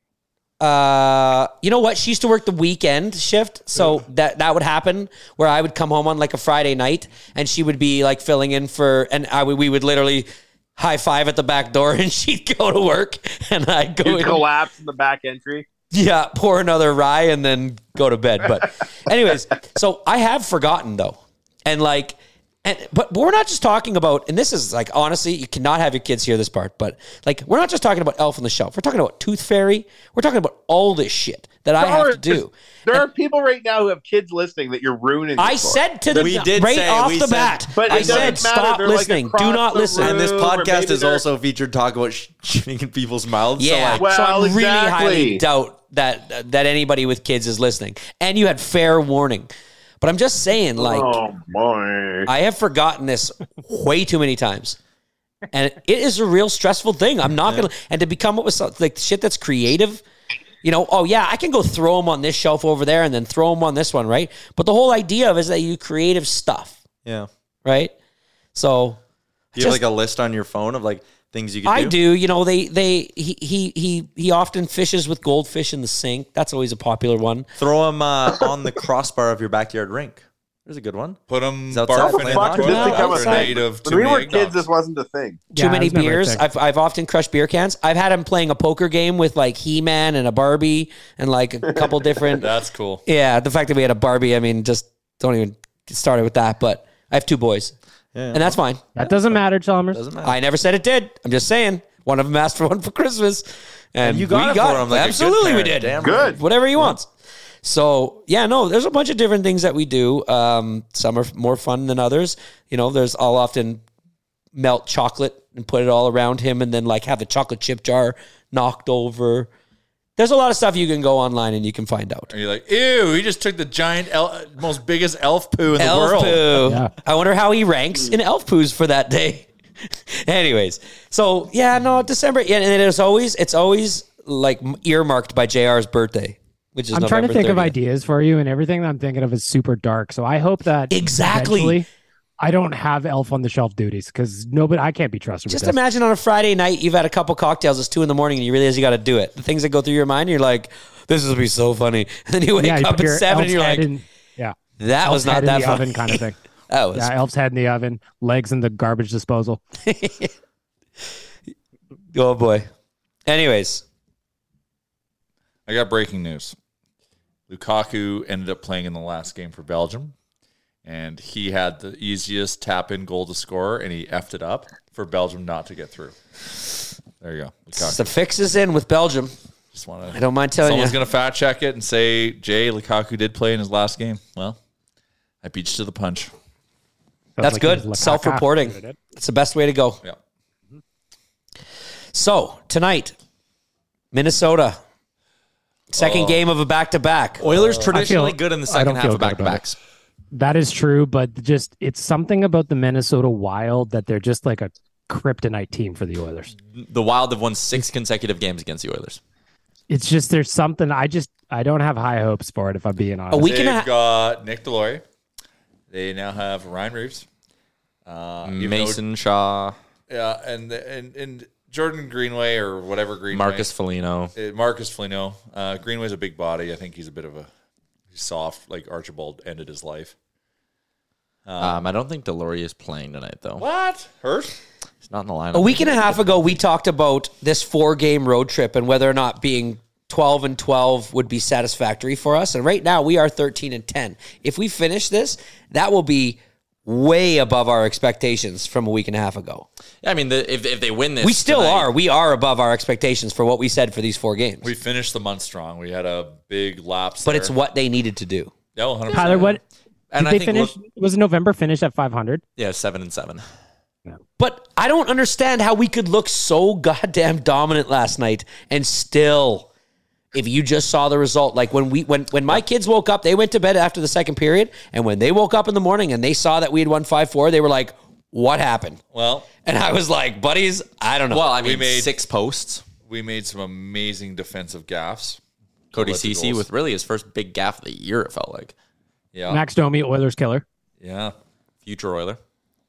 uh, you know what? She used to work the weekend shift, so that that would happen where I would come home on like a Friday night, and she would be like filling in for, and I would we would literally high five at the back door, and she'd go to work, and I'd go You in. collapse in the back entry. Yeah, pour another rye and then go to bed. But anyways, so I have forgotten though. And like, And but we're not just talking about, and this is like, honestly, you cannot have your kids hear this part, but like, we're not just talking about Elf on the Shelf. We're talking about Tooth Fairy. We're talking about all this shit that I have to do. There are people right now who have kids listening that you're ruining. I said to them right off the bat, but I said, stop listening. Do not listen. And this podcast is they're- also featured talk about sh- shitting in people's mouths. Yeah, So, like, so I Well, really exactly. highly doubt that that anybody with kids is listening. And you had fair warning. But I'm just saying, like, oh boy, I have forgotten this way too many times. And it is a real stressful thing. I'm not going to, and to become up with something like shit that's creative, you know, oh yeah, I can go throw them on this shelf over there and then throw them on this one, right? But the whole idea of it is that you do creative stuff, yeah. right? So, Do you have just- like a list on your phone of like things you can I do? do. You know, they they he he he he often fishes with goldfish in the sink. That's always a popular one. Throw them uh, on the crossbar of your backyard rink. There's a good one. Put them Is outside barfing playing in hockey? the Did this toilet become a after a thing? night of When too we many were eggnogs. kids, this wasn't a thing. Too Yeah, many it was never a beers. thing. I've I've often crushed beer cans. I've had him playing a poker game with like He-Man and a Barbie and like a couple different. That's cool. Yeah, the fact that we had a Barbie, I mean, just don't even get started with that. But I have two boys, Yeah. and that's fine. That doesn't matter, Chalmers. Doesn't matter. I never said it did. I'm just saying. One of them asked for one for Christmas, and, And you got we it got for him like a good Absolutely, we parent. did. Damn Good. right. Whatever he wants. So yeah, no, there's a bunch of different things that we do. Um, some are more fun than others. You know, there's I'll often melt chocolate and put it all around him, and then like have the chocolate chip jar knocked over. There's a lot of stuff you can go online and you can find out. And you're like, ew, he just took the giant, el- most biggest elf poo in the Elf world. poo. Yeah. I wonder how he ranks in elf poos for that day. Anyways, so yeah, no, December, yeah, and it's always it's always like earmarked by J R's birthday, which is I'm November trying to think of thirtieth. ideas for you, and everything that I'm thinking of is super dark. So I hope that Exactly. eventually I don't have Elf on the Shelf duties because nobody, I can't be trusted. Just with this. imagine on a Friday night, you've had a couple cocktails, it's two in the morning, and you realize you got to do it. The things that go through your mind, you're like, this is going to be so funny. And then you wake Yeah, you up put at your seven, elf's and you're head like, in- yeah, that elf's was not head that in the funny. oven kind of thing. That was Yeah, elf's head in the oven, legs in the garbage disposal. oh boy. Anyways, I got breaking news. Lukaku ended up playing in the last game for Belgium, and he had the easiest tap-in goal to score, and he effed it up for Belgium not to get through. There you go. Lukaku. the fix is in with Belgium. Just want I don't mind telling Someone's you. going to fact check it and say, Jay, Lukaku did play in his last game. Well, I beat you to the punch. That's like good. it was Lukaku. Self-reporting. It's the best way to go. Yeah. So, tonight, Minnesota. Second Oh. game of a back-to-back. Oilers I traditionally feel- good in the I second don't half feel of good about back-to-backs. That is true, but just it's something about the Minnesota Wild that they're just like a kryptonite team for the Oilers. The Wild have won six consecutive games against the Oilers. It's just there's something I just I don't have high hopes for it if I'm being honest. week and a They've half- got Nick Delory. They now have Ryan Reeves. Uh, even Mason Shaw, though- yeah, and, and and Jordan Greenway or whatever Greenway. Marcus Foligno. Uh, Marcus Foligno. Uh, Greenway's a big body. I think he's a bit of a he's soft, like Archibald ended his life. Um, I don't think Delory is playing tonight, though. What? Hurt? He's not in the lineup. A week and a half ago, we talked about this four-game road trip and whether or not being twelve and twelve would be satisfactory for us. And right now, we are thirteen and ten. If we finish this, that will be way above our expectations from a week and a half ago. Yeah, I mean, the, if if they win this, We still tonight- are. We are above our expectations for what we said for these four games. We finished the month strong. We had a big lapse, But there. it's what they needed to do. Yeah, one hundred percent. Tyler, what And did I they think finish? look- was November finish at five hundred? Yeah, seven and seven. But I don't understand how we could look so goddamn dominant last night and still, if you just saw the result, like when we when when my kids woke up, they went to bed after the second period, and when they woke up in the morning and they saw that we had won five four, they were like, "What happened?" Well, and I was like, "Buddies, I don't know." Well, I mean, We made- six posts. We made some amazing defensive gaffes. Cody Let the Ceci goals. with really his first big gaff of the year, it felt like. Yeah. Max Domi, Oilers killer. Yeah. Future Oiler.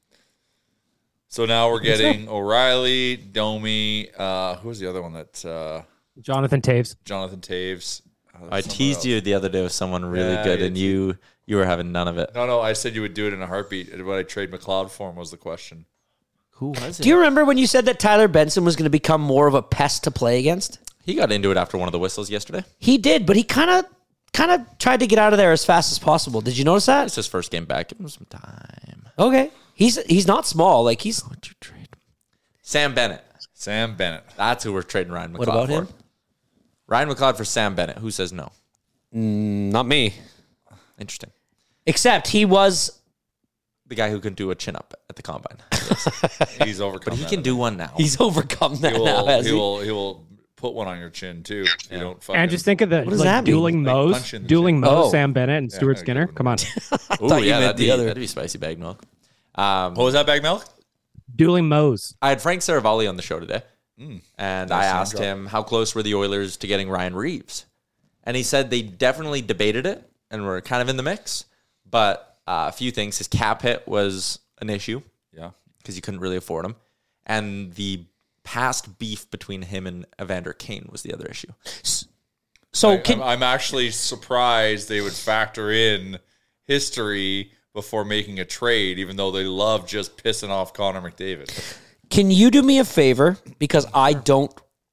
So now we're getting O'Reilly, Domi. Uh, who was the other one that uh, Jonathan Taves. Jonathan Taves? Uh, I someone teased else. you the other day with someone really Yeah, good, you and did. you you were having none of it. No, no. I said you would do it in a heartbeat. Would I trade McLeod for him was the question. Who was Do you remember when you said that Tyler Benson was going to become more of a pest to play against? He got into it after one of the whistles yesterday. He did, but he kind of kind of tried to get out of there as fast as possible. Did you notice that? It's his first game back. Give him some time. Okay. He's he's not small. Like he's What'd you trade? Sam Bennett. Sam Bennett. That's who we're trading Ryan McLeod What about for. him? Ryan McLeod for Sam Bennett. Who says no? Mm, not me. Interesting. Except he was the guy who can do a chin up at the combine. He's overcome. But he that, can I do think. one now. He's overcome that He will, now. Has he, he? will. He will put one on your chin too. If you don't. Fucking, And just think of the What does like, that mean? dueling Like Moe's, punch in the dueling chin. Moe's, Oh. Sam Bennett, and Yeah, Stuart no, Skinner. good Come on, Ooh, thought you yeah, meant that'd the be, other. that'd be spicy bag milk. Um, What was that bag milk? dueling Moe's. I had Frank Saravalli on the show today, Mm. and Nice I name asked drop. him how close were the Oilers to getting Ryan Reeves, and he said they definitely debated it and were kind of in the mix, but uh, a few things. His cap hit was an issue. Yeah, because you couldn't really afford him, and the past beef between him and Evander Kane was the other issue. So I, can, I'm, I'm actually surprised they would factor in history before making a trade, even though they love just pissing off Connor McDavid. can you do me a favor? Because I don't.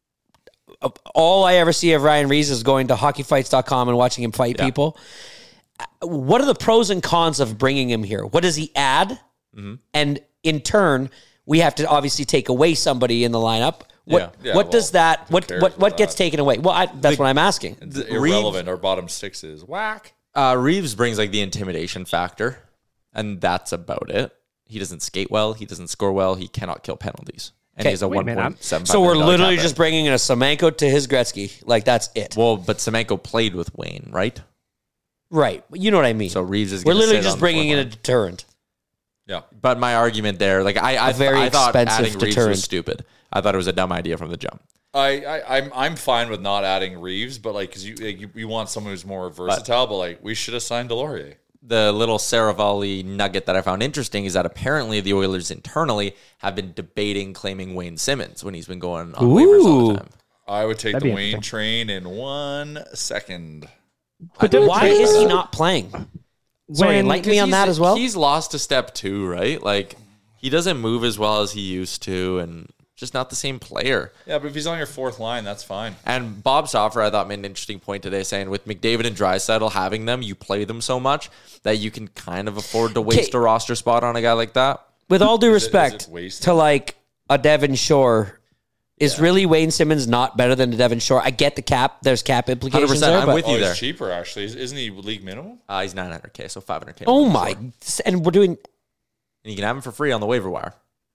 All I ever see of Ryan Reeves is going to hockey fights dot com and watching him fight Yeah. people. What are the pros and cons of bringing him here? What does he add? Mm-hmm. And in turn, we have to obviously take away somebody in the lineup. What Yeah. Yeah, what well, does that? who What cares what what about gets that? taken away? Well, I, that's what I'm asking. It's irrelevant. Our bottom six is whack. Uh, Reeves brings like the intimidation factor, and that's about it. He doesn't skate well. He doesn't score well. He cannot kill penalties. And Okay, he has a wait a one minute, I'm- point seven. So we're literally just bringing in a Semenko to his Gretzky. Like that's it. well, but Semenko played with Wayne, right? Right. You know what I mean. So Reeves is. We're gonna literally sit just on the bringing in a fourth line. deterrent. Yeah. But my argument there, like I, I, A very I thought expensive adding Reeves deterrent. was stupid. I thought it was a dumb idea from the jump. I, I I'm I'm fine with not adding Reeves, but like because you, like, you you want someone who's more versatile, but, like we should have signed Delorier. The little Saravalli nugget that I found interesting is that apparently the Oilers internally have been debating claiming Wayne Simmons when he's been going on waivers all the time. I would take That'd the be Wayne interesting. train in one second. But don't Why trade- is he not playing? Sorry, When- enlighten me on He's- that as well. He's lost to step two, right? Like he doesn't move as well as he used to, and just not the same player. Yeah, but if he's on your fourth line, that's fine. And Bob Soffer, I thought, made an interesting point today, saying with McDavid and Draisaitl having them, you play them so much that you can kind of afford to waste Okay. a roster spot on a guy like that. With all due Is it- is respect it wasted? to like a Devon Shore, is really Wayne Simmons not better than a Devon Shore? I get the cap. There's cap implications one hundred percent, there, I'm but with Oh, you he's there. cheaper actually. Isn't he league minimum? Uh, he's nine hundred K, so five hundred K. oh my! And we're doing. And you can have him for free on the waiver wire.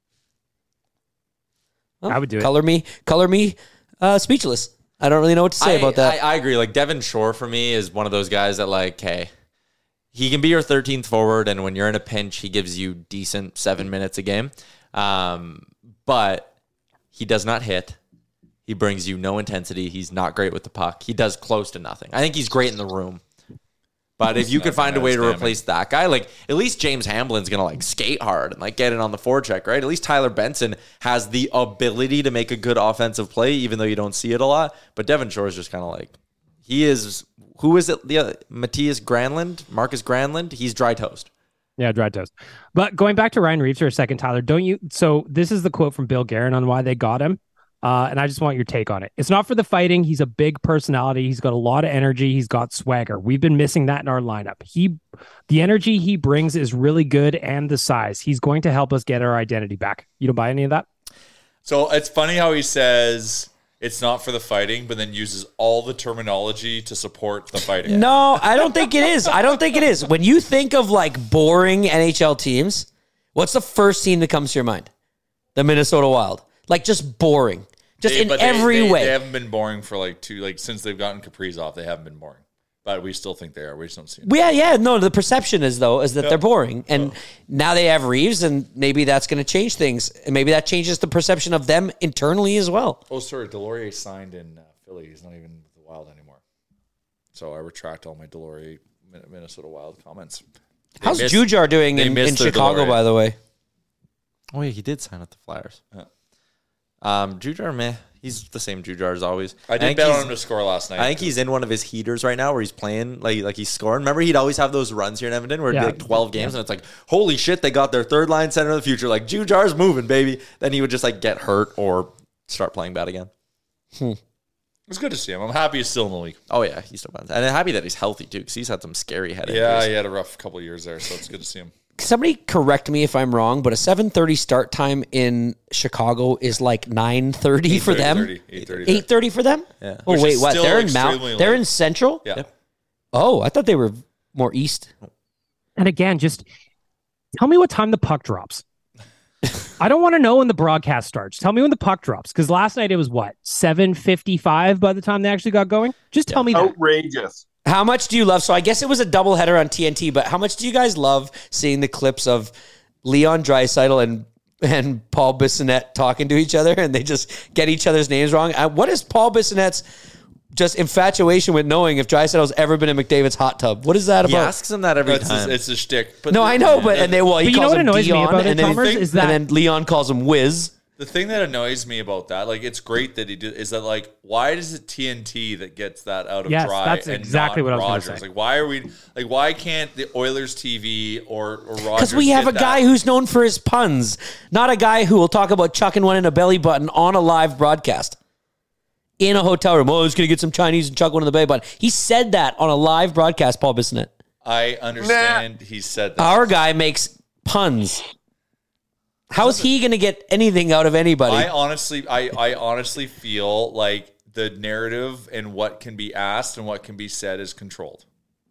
I would do it. Color me, color me, uh, speechless. I don't really know what to say I, about that. I, I agree. Like Devon Shore for me is one of those guys that like, hey, he can be your thirteenth forward, and when you're in a pinch, he gives you decent seven minutes a game. Um, but he does not hit. He brings you no intensity. He's not great with the puck. He does close to nothing. I think he's great in the room. But if you could find a way to replace that guy, like at least James Hamblin's gonna like skate hard and like get it on the forecheck, right? At least Tyler Benson has the ability to make a good offensive play, even though you don't see it a lot. But Devon Shore is just kind of like he is. Who is it? The other, Matthias Granlund, Marcus Granlund. He's dry toast. Yeah, dry toast. But going back to Ryan Reeves for a second, Tyler, don't you? So this is the quote from Bill Guerin on why they got him. Uh, and I just want your take on it. It's not for the fighting. He's a big personality. He's got a lot of energy. He's got swagger. We've been missing that in our lineup. He, the energy he brings is really good, and the size. He's going to help us get our identity back. You don't buy any of that? So it's funny how he says it's not for the fighting, but then uses all the terminology to support the fighting. No, I don't think it is. I don't think it is. When you think of like boring N H L teams, what's the first team that comes to your mind? The Minnesota Wild. Like just boring. Just They- in but they- every they, way. They haven't been boring for like two, like since they've gotten Kaprizov, they haven't been boring. But we still think they are. We just don't see it. Yeah, yeah. No, the perception is though is that Yeah. they're boring, and now they have Reeves, and maybe that's going to change things, and maybe that changes the perception of them internally as well. Oh, sorry. Delorier signed in uh, Philly. He's not even with the Wild anymore. So I retract all my Delorier Min- Minnesota Wild comments. They How's missed- Jujar doing they in, missed in their Chicago, Delorier. by the way? Oh yeah, he did sign with the Flyers. Yeah. Um, Jujar, meh, he's the same Jujar as always. I did think bet he's- on him to score last night. I think he's in one of his heaters right now where he's playing like like he's scoring. Remember, he'd always have those runs here in Edmonton where it'd Yeah. be like twelve games, and it's like, holy shit, they got their third line center of the future. Like Jujar's moving, baby. Then he would just like get hurt or start playing bad again. It's good to see him. I'm happy he's still in the league. Oh yeah, he's still bad, and I'm happy that he's healthy too because he's had some scary head Yeah, injuries. he had a rough couple of years there, so it's good to see him. somebody correct me if I'm wrong, but a seven thirty start time in Chicago is like nine thirty for them. eight thirty eight thirty for them? Yeah. Oh, Which wait, is what? still They're in Mount. extremely They're late. in Central? Yeah. Oh, I thought they were more east. And again, just tell me what time the puck drops. I don't want to know when the broadcast starts. Tell me when the puck drops. Because last night it was what, seven fifty-five by the time they actually got going? Just tell me that. Outrageous. How much do you love? So I guess it was a doubleheader on T N T, but how much do you guys love seeing the clips of Leon Draisaitl and and Paul Bissonnette talking to each other, and they just get each other's names wrong? Uh, what is Paul Bissonnette's just infatuation with knowing if Draisaitl's ever been in McDavid's hot tub? What is that He about? asks him that every It's time. a, it's a shtick. But no, the, I know, but and they well, he But you know calls what him annoys me Dion, about it, and then, Chalmers, is that- and then Leon calls him Wiz. The thing that annoys me about that, like, it's great that he did, is that, like, why is it T N T that gets that out of Yes, dry? that's and exactly not what I was gonna Rogers? say. Like, why are we, like, why can't the Oilers T V or, or Rogers? Because we have get a guy that? who's known for his puns, not a guy who will talk about chucking one in a belly button on a live broadcast in a hotel room. Oh, he's going to get some Chinese and chuck one in the belly button. He said that on a live broadcast, Paul Bissonnette. I understand he said that. Our guy makes puns. How is he going to get anything out of anybody? I honestly, I, I honestly feel like the narrative and what can be asked and what can be said is controlled.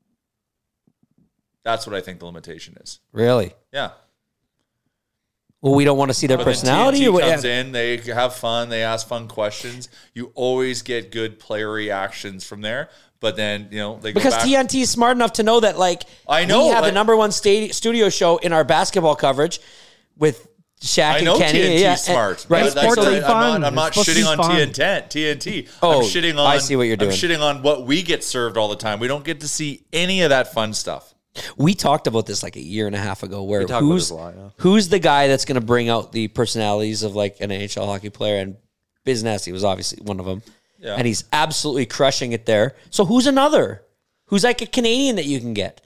That's what I think the limitation is. Really? Yeah. Well, we don't want to see their But then personality. T N T or what? comes in, they have fun, they ask fun questions. You always get good player reactions from there. But then, you know, they go Because back. T N T is smart enough to know that, like, I know, we have like- the number one sta- studio show in our basketball coverage with Shaq I know and Kenny. T N T yeah, is smart. and- right? But that's So the- they- I'm not, I'm not It's supposed to shitting be on fun. T N T. T N T. Oh, I'm shitting on, I see what you're doing. I'm shitting on what we get served all the time. We don't get to see any of that fun stuff. We talked about this like a year and a half ago. Where We talk about who's this a lot, yeah. who's the guy that's going to bring out the personalities of like an N H L hockey player? And Biz Nasty was obviously one of them, Yeah. and he's absolutely crushing it there. So who's another? Who's like a Canadian that you can get?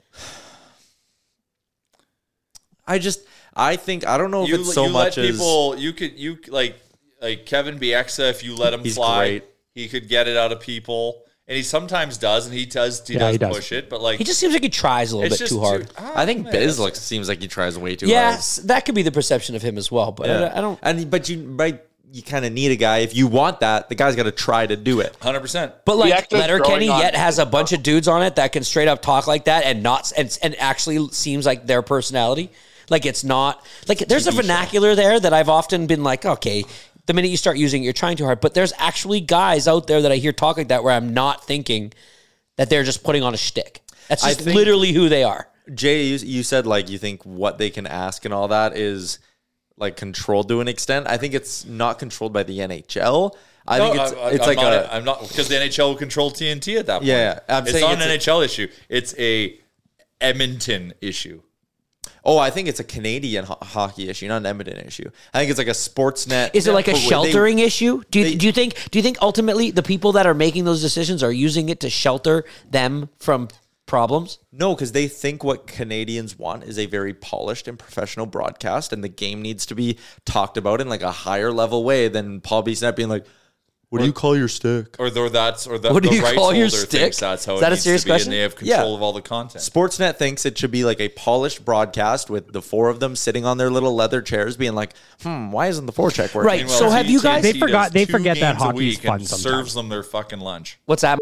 I just, I think, I don't know if You, it's so you much let as people, you could, you like, like Kevin Bieksa, if you let him He's fly, great. he could get it out of people. And he sometimes does, and he does, he Yeah, does he does. push it. But like, He just seems like he tries a little it's bit just too hard. ah, I think man, Biz that's- looks seems like he tries way too hard. Yes, that could be the perception of him as well. But Yeah. I, I don't. And but you right, you kind of need a guy if you want that. The guy's got to try to do it. one hundred percent. But like actually Letterkenny throwing on- yet has a bunch of dudes on it that can straight up talk like that and not and, and actually seems like their personality. Like it's not like there's a vernacular there that I've often been like, okay, the minute you start using it, you're trying too hard. But there's actually guys out there that I hear talk like that where I'm not thinking that they're just putting on a shtick. That's I just think- literally who they are. Jay, you, you said like you think what they can ask and all that is like controlled to an extent. I think it's not controlled by the N H L. I No, think it's I- I- it's I'm like not, a I'm not because the N H L will control T N T at that point. Yeah, I'm it's saying not it's an a- N H L issue. It's a Edmonton issue. oh, I think it's a Canadian ho- hockey issue, not an Edmonton issue. I think it's like a Sportsnet. Is it like a They- sheltering issue? Do you, they- do you think do you think ultimately the people that are making those decisions are using it to shelter them from problems? No, because they think what Canadians want is a very polished and professional broadcast, and the game needs to be talked about in like a higher level way than Paul Bissonnette being like, "What do you call your stick?" Or, or that's or the, What do the you rights call your holder stick? thinks that's how Is it that a needs serious to be, question? and they have control Yeah. of all the content. Sportsnet thinks it should be like a polished broadcast with the four of them sitting on their little leather chairs, being like, "Hmm, why isn't the forecheck working?" Right. Meanwhile, So have you guys- T N T They forgot- does they two forget that games a hockey's week fun and sometimes. serves them their fucking lunch. What's that?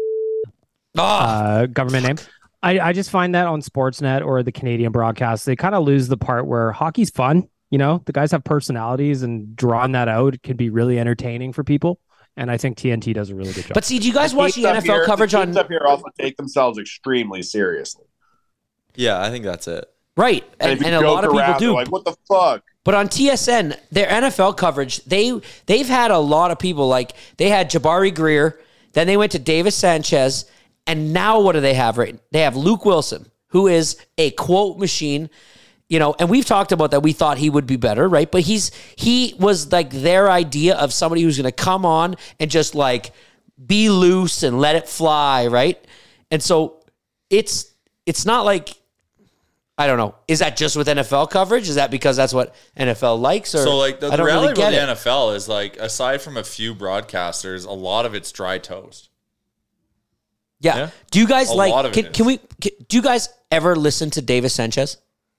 Ah, uh, government name. I, I just find that on Sportsnet or the Canadian broadcast, they kind of lose the part where hockey's fun. You know, the guys have personalities, and drawing that out can be really entertaining for people. And I think T N T does a really good job. but see, do you guys The watch teams the up N F L here- coverage the teams on up here also take themselves extremely seriously. Yeah, I think that's it. right? And, And, if you and a joke lot of people around, do. they're like, what the fuck? But on T S N, their N F L coverage, they they've had a lot of people. Like they had Jabari Greer, then they went to Davis Sanchez, and now what do they have? Right, they have Luke Wilson, who is a quote machine. You know, and we've talked about that. We thought he would be better, right? But he's he was like their idea of somebody who's going to come on and just like be loose and let it fly, right? And so it's it's not like. I don't know. Is that just with N F L coverage? Is that because that's what N F L likes? Or So, like, the, I the don't reality really about get the it. N F L is, like, aside from a few broadcasters, a lot of it's dry toast. Yeah. Yeah. Do you guys A like? lot of it Can, is. can we? Can, do you guys ever listen to Davis Sanchez?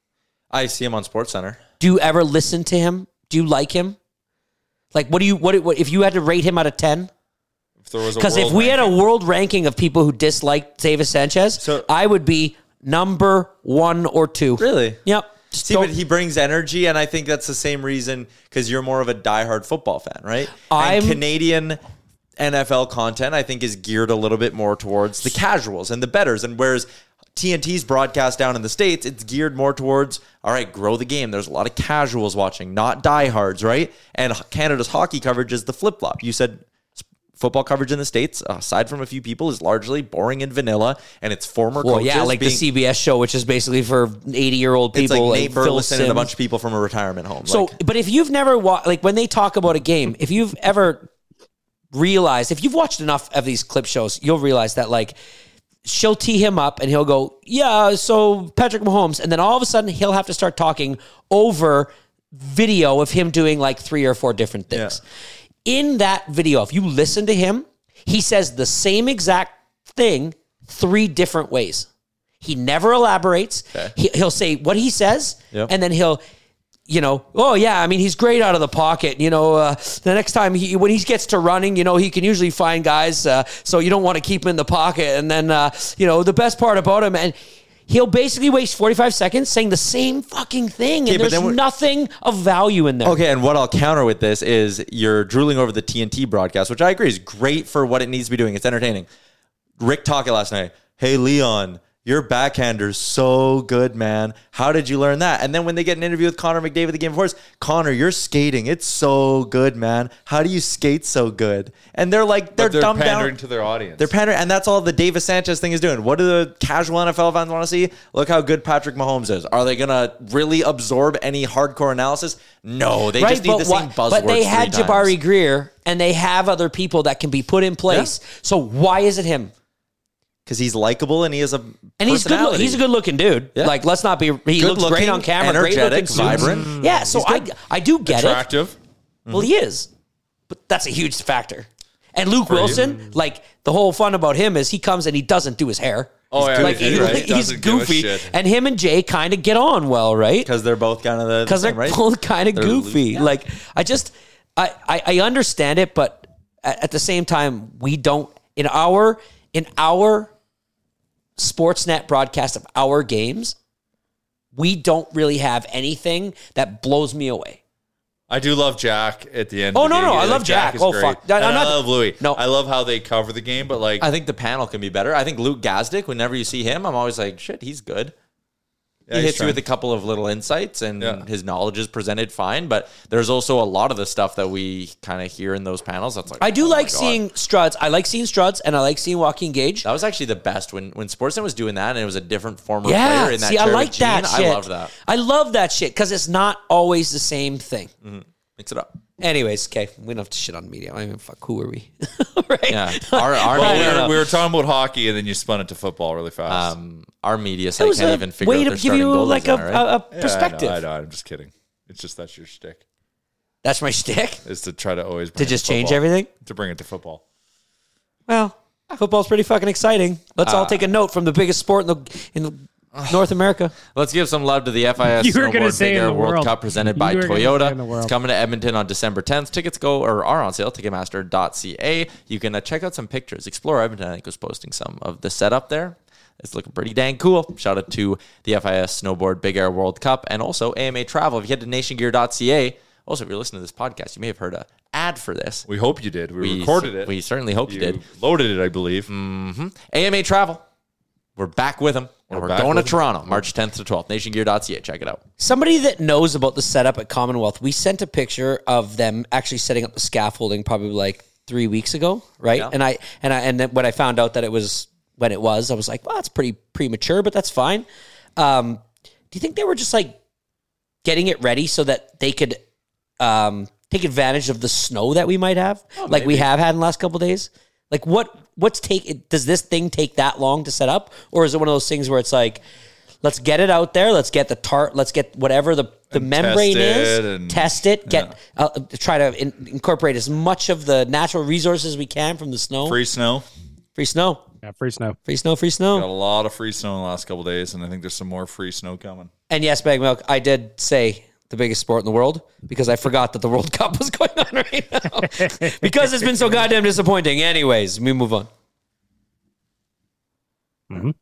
I see him on SportsCenter. Do you ever listen to him? Do you like him? Like, what do you what, what if you had to rate him out of ten? If there was a Because if world we ranking. had a world ranking of people who disliked Davis Sanchez, So- I would be number one or two. Really? Yep. Just See, don't- but he brings energy, and I think that's the same reason because you're more of a diehard football fan, right? I'm- and Canadian N F L content, I think, is geared a little bit more towards the casuals and the bettors, and whereas T N T's broadcast down in the States, it's geared more towards, all right, grow the game. There's a lot of casuals watching, not diehards, right? And Canada's hockey coverage is the flip-flop. You said football coverage in the States, aside from a few people, is largely boring and vanilla, and it's former well, coaches yeah, like being, the C B S show, which is basically for eighty-year-old it's people. like Nate Phil Burleson and a Sims. bunch of people from a retirement home. So, Like, but if you've never watched, like when they talk about a game, if you've ever realized, if you've watched enough of these clip shows, you'll realize that like she'll tee him up and he'll go, yeah, so Patrick Mahomes. And then all of a sudden he'll have to start talking over video of him doing like three or four different things. In that video, if you listen to him, he says the same exact thing three different ways. He never elaborates. Okay. He, he'll say what he says, Yep. and then he'll, you know, oh yeah, I mean he's great out of the pocket. You know, uh, the next time he when he gets to running, you know, he can usually find guys. Uh, so you don't want to keep him in the pocket. And then uh, you know, the best part about him, and he'll basically waste forty-five seconds saying the same fucking thing, Okay, and but there's then we're- nothing of value in there. okay, and what I'll counter with this is you're drooling over the T N T broadcast, which I agree is great for what it needs to be doing. It's entertaining. Rick Tocchet last night. Hey, Leon, your backhander's so good, man. How did you learn that? And then when they get an interview with Connor McDavid the game before, it's, Connor, your skating, it's so good, man. How do you skate so good? And they're like, they're, But they're dumbed pandering down. to their audience. They're pandering, and that's all the Davis Sanchez thing is doing. What do the casual N F L fans want to see? Look how good Patrick Mahomes is. Are they going to really absorb any hardcore analysis? No, they just need the same buzzwords. But they had three Jabari times. Greer, and they have other people that can be put in place. So why is it him? Because he's likable and he has a And he's good. personality. He's a good looking dude. Yeah. Like, let's not be. He Good looks great looking, on camera. Great energetic, looking, vibrant. Yeah. So I, I do get Attractive. it. Well, he is, but that's a huge factor. And Luke For you. Wilson, like the whole fun about him is he comes and he doesn't do his hair. Oh, yeah, like he- he- right. he's Doesn't give a goofy. shit. And him and Jay kind of get on well, right? Because they're both kind of the Because they're same, right? both kind of They're goofy. loose. Like I just, I, I, I understand it, but at, at the same time, we don't in our in our Sportsnet broadcast of our games, we don't really have anything that blows me away. I do love Jack at the end. Oh, of the no, game. no, I Like, love Jack. is Oh, great. fuck. I- I'm And I not- love Louis. No. I love how they cover the game, but like, I think the panel can be better. I think Luke Gazdick, whenever you see him, I'm always like, shit, he's good. Yeah, he he's hits you trying. with a couple of little insights, and Yeah. his knowledge is presented fine. But there's also a lot of the stuff that we kind of hear in those panels. That's like I do oh my like God. seeing Struds. I like seeing Struds, and I like seeing Joaquin Gage. That was actually the best when when Sportsnet was doing that, and it was a different former Yeah, player in that see, I chair like with Gene. that shit. I love that. I love that shit because it's not always the same thing. Mm-hmm. Mix it up. Anyways, okay, we don't have to shit on media. I don't even fuck. Who are we? right? Yeah, our our well, we, media, were, we were talking about hockey, and then you spun it to football really fast. um, our media It site was can't a even figure way out to their give starting you goal like a, design, right? a, a Yeah, perspective. I know, I know. I'm just kidding. It's just that's your shtick. That's my shtick. Is to try to always bring To it just change football. everything? To bring it to football. Well, football's pretty fucking exciting. Let's all Uh, take a note from the biggest sport in the in North America. Let's give some love to the F I S You were gonna Snowboard say Big in Air the World world. Cup presented You by were gonna say Toyota. in the world. It's coming to Edmonton on December tenth. Tickets go or are on sale. Ticketmaster dot c a. You can uh, check out some pictures. Explore Edmonton, I think, was posting some of the setup there. It's looking pretty dang cool. Shout out to the F I S Snowboard Big Air World Cup and also A M A Travel. If you head to nation gear dot c a, also, if you're listening to this podcast, you may have heard an ad for this. We hope you did. We, We recorded cer- it. we certainly hope you did. Loaded it, I believe. Mm-hmm. A M A Travel. We're back with them. And We're we're, back going to with 'em. Toronto, March tenth to twelfth. nation gear dot c a. Check it out. Somebody that knows about the setup at Commonwealth, we sent a picture of them actually setting up the scaffolding probably like three weeks ago, right? Yeah. And I and I and then when I found out that it was when it was, I was like, well, that's pretty premature, but that's fine. Um, do you think they were just like getting it ready so that they could um, take advantage of the snow that we might have, like we maybe. have had in the last couple of days? Like what? What's take? Does this thing take that long to set up, or is it one of those things where it's like, let's get it out there, let's get the tart, let's get whatever the the And membrane test is, it and- test it, get uh, try to in, incorporate as much of the natural resources we can from the snow. Free snow. free snow, Yeah, free snow. free snow, free Got snow. a lot of free snow in the last couple of days, and I think there's some more free snow coming. And yes, Bag Milk, I did say the biggest sport in the world because I forgot that the World Cup was going on right now. Because it's been so goddamn disappointing. Anyways, we move on. Mm-hmm.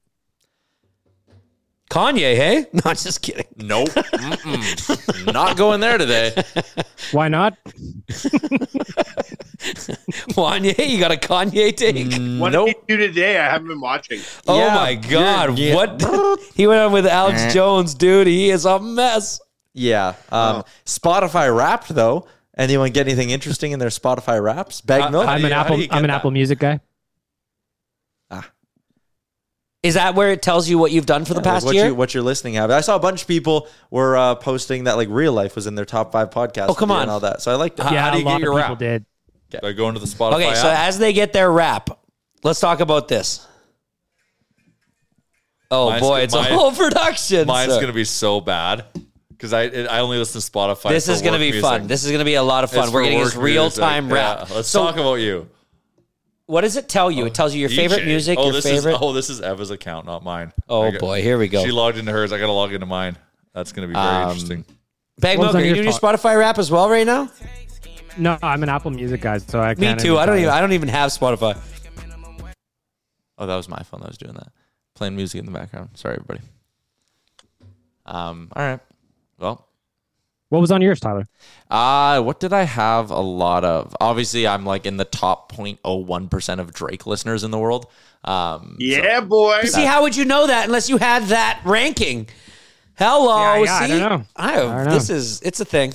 Kanye, hey? No, just kidding. Nope. Mm-mm. Not going there today. Why not? Kanye, you got a Kanye take? What Nope. did he do today? I haven't been watching. Oh Yeah, my God. you're- yeah. What? He went on with Alex Jones, dude. He is a mess. Yeah. Um, Spotify Wrapped though. Anyone get anything interesting in their Spotify Wraps? Bag Milk. I'm an how do Apple. you get I'm an that? Apple Music guy. Is that where it tells you what you've done for the Yeah, like past what year? You, what your listening habit. I saw a bunch of people were uh, posting that like Real Life was in their top five podcasts. Oh, come on. and all that. So I liked it. How- yeah, how do a you lot get your of people wrap? did. Do I go into the Spotify Okay, so app? as they get their wrap, let's talk about this. Oh Mine's boy, go- it's mine- a whole production. Mine's sir. going to be so bad because I it, I only listen to Spotify. This for is going to work be music. fun. This is going to be a lot of fun. It's We're for getting work this real time music. wrap. Yeah, let's So talk about you. what does it tell you? It tells you your favorite E J. music, Oh, your this favorite. Is, oh, this is Eva's account, not mine. Oh, I got- boy, here we go. She logged into hers. I got to log into mine. That's going to be very Um, interesting. Bag What was Milk, are on you your doing your top? Spotify wrap as well right now? No, I'm an Apple Music guy, so I Me can't. too. I don't tell even. you. I don't even have Spotify. Oh, that was my phone that was doing that. Playing music in the background. Sorry, everybody. Um. All right. Well, What was on yours, Tyler? Uh, what did I have a lot of? Obviously, I'm like in the top zero point zero one percent of Drake listeners in the world. Um, Yeah, boy. See, how would you know that unless you had that ranking? Hello. Yeah, yeah, I see? don't know. I I have, don't know. this is it's a thing.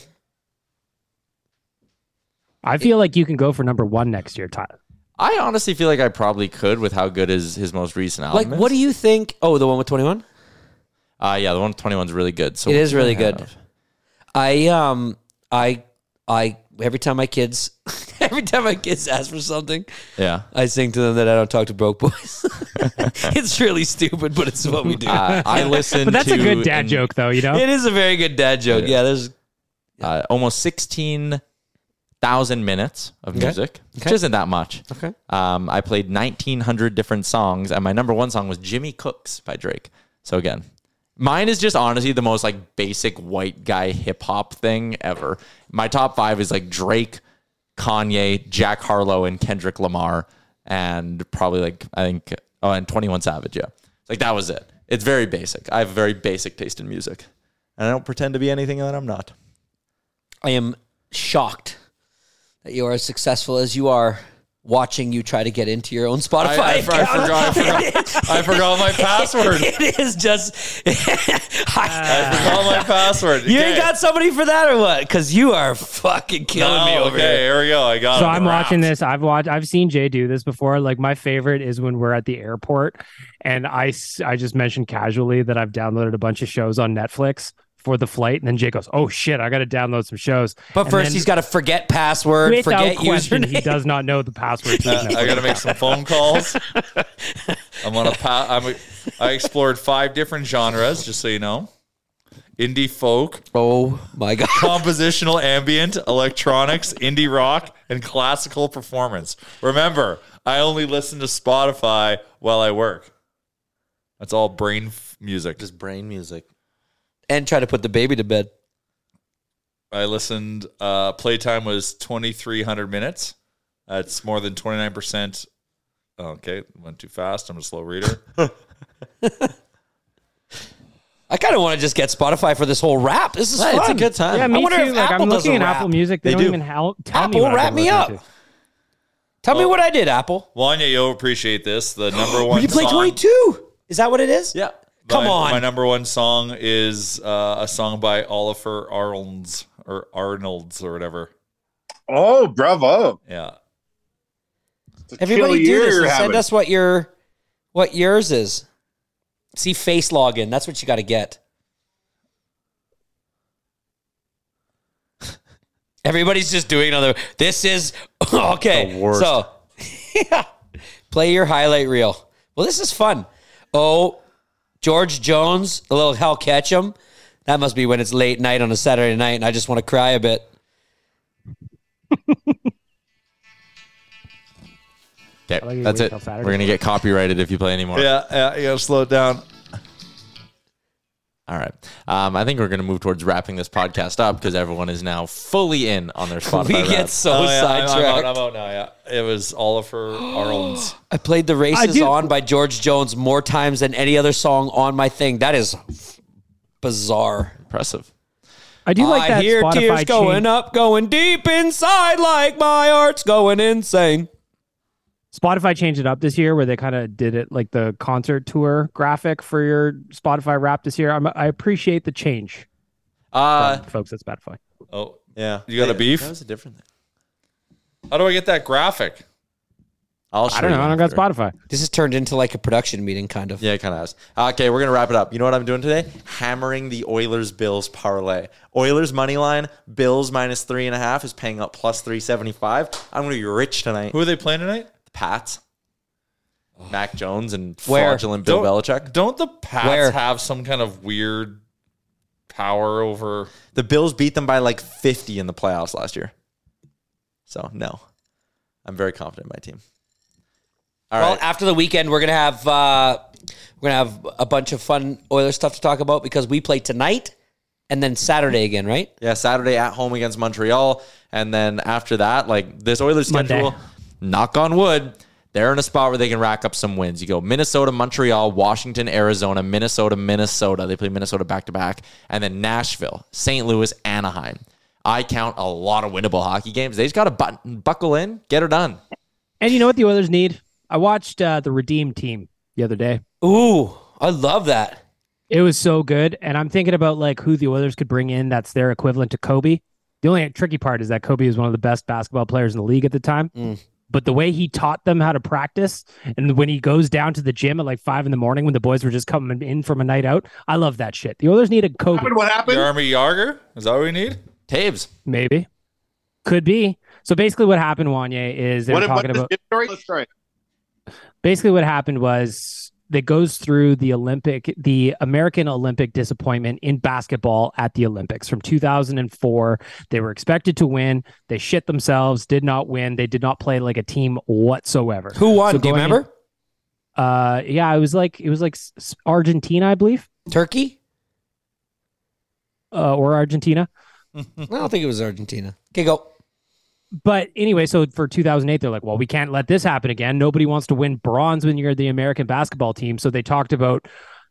I feel like you can go for number one next year, Tyler. I honestly feel like I probably could with how good his his most recent album Like, is. what do you think? Oh, the one with twenty-one? Uh, yeah, the one with twenty-one is really good. So It what is do really I good. have? I um I I every time my kids every time my kids ask for something, Yeah. I sing to them that I don't talk to broke boys. It's really stupid, but it's what we do. Uh, I listen. But that's a to good dad in- joke, though. You know. It is a very good dad joke. Yeah, there's uh, almost sixteen thousand minutes of Okay. music, which Okay. isn't that much. Okay. Um, I played nineteen hundred different songs, and my number one song was Jimmy Cooks by Drake. So again, mine is just honestly the most like basic white guy hip hop thing ever. My top five is like Drake, Kanye, Jack Harlow, and Kendrick Lamar, and probably like I think oh, and twenty-one Savage. Yeah, like that was it. It's very basic. I have a very basic taste in music, and I don't pretend to be anything that I'm not. I am shocked that you are as successful as you are watching you try to get into your own Spotify I, I, I account. forgot. I forgot, I forgot my password. It is just I forgot my password. you Okay. ain't got somebody for that or what? Because you are fucking killing No, me over okay, here. here we go. I got So it. I'm Wrapped. watching this. I've watched. I've seen Jay do this before. Like my favorite is when we're at the airport, and I s- I just mentioned casually that I've downloaded a bunch of shows on Netflix for the flight, and then Jay goes, "Oh shit, I got to download some shows." But And first, then, he's got to forget password, without forget question, username. he does not know the password. to his Uh, I Netflix got to make account. some phone calls. I'm on a pa- I'm a, I explored five different genres, just so you know. Indie folk, Oh my god! compositional ambient, electronics, indie rock, and classical performance. Remember, I only listen to Spotify while I work. That's all brain f- music. Just brain music. And try to put the baby to bed. I listened. Uh, playtime was twenty-three hundred minutes. That's more than twenty-nine percent. Okay, went too fast. I'm a slow reader. I kind of want to just get Spotify for this whole rap. This is Yeah, fun. it's a good time. Yeah, I me wonder too. if Like Apple I'm does looking a at rap. Apple Music. They, They don't do. even help, tell Apple, me what wrap I've me been up. listening to. Tell me what I did, Apple. Wanya, you'll appreciate this. The number one You play song. twenty-two. Is that what it is? Yeah. Come my, on. My number one song is uh, a song by Oliver Arnold's or Arnold's or whatever. Oh, bravo. Yeah. It's a Everybody chill do year this you're and send having. us what your what yours is. See face login. That's what you got to get. Everybody's just doing another. This is okay. The worst. So yeah. Play your highlight reel. Well, this is fun. Oh, George Jones, a little Hell Ketchum. That must be when it's late night on a Saturday night and I just want to cry a bit. Okay, I like you that's wait it. till Saturday. We're gonna get copyrighted if you play anymore. Yeah, yeah, you gotta slow it down. All right. Um, I think we're going to move towards wrapping this podcast up because everyone is now fully in on their Spotify. We rap. get so Oh, yeah, I'm- I'm sidetracked. out, I'm out now, yeah. It was all of her, our own. I played The Races On by George Jones more times than any other song on my thing. That is bizarre. Impressive. I do like I that hear Spotify tears going change. up, going deep inside like my heart's going insane. Spotify changed it up this year where they kind of did it like the concert tour graphic for your Spotify rap this year. I'm, I appreciate the change. Uh, from folks at Spotify. Oh, yeah. You got a beef? That was a different thing. How do I get that graphic? I'll I don't know. I don't got Spotify. This has turned into like a production meeting, kind of. Yeah, it kind of has. Okay, we're going to wrap it up. You know what I'm doing today? Hammering the Oilers-Bills parlay. Oilers money line, Bills minus three and a half is paying up plus three seventy-five. I'm going to be rich tonight. Who are they playing tonight? The Pats. Mac Jones and Where? fraudulent Bill Don't- Belichick. Don't the Pats Where? have some kind of weird power over? The Bills beat them by like fifty in the playoffs last year. So, no. I'm very confident in my team. All well, right. after the weekend, we're gonna have uh, we're gonna have a bunch of fun Oilers stuff to talk about because we play tonight and then Saturday again, right? Yeah, Saturday at home against Montreal. And then after that, like this Oilers Monday. schedule, knock on wood, they're in a spot where they can rack up some wins. You go Minnesota, Montreal, Washington, Arizona, Minnesota, Minnesota. They play Minnesota back-to-back. And then Nashville, Saint Louis, Anaheim. I count a lot of winnable hockey games. They just got to button, buckle in, get her done. And you know what the Oilers need? I watched uh, the Redeem Team the other day. Ooh, I love that. It was so good. And I'm thinking about like who the Oilers could bring in that's their equivalent to Kobe. The only tricky part is that Kobe was one of the best basketball players in the league at the time. Mm. But the way he taught them how to practice and when he goes down to the gym at like five in the morning when the boys were just coming in from a night out, I love that shit. The Oilers need a Kobe. Happened, what happened? Yarmy Yager? Is that what we need? Taves. Maybe. Could be. So basically what happened, Wanye, is they're What, talking what about... is the story? Let's try it. Basically what happened was that goes through the Olympic, the American Olympic disappointment in basketball at the Olympics from two thousand four. They were expected to win. They shit themselves, did not win. They did not play like a team whatsoever. Who won? So Do you going remember? in- uh, yeah, it was like, it was like S- S- Argentina, I believe, Turkey? uh, or Argentina. I don't think it was Argentina. Okay, go. But anyway, so for two thousand eight, they're like, well, we can't let this happen again. Nobody wants to win bronze when you're the American basketball team. So they talked about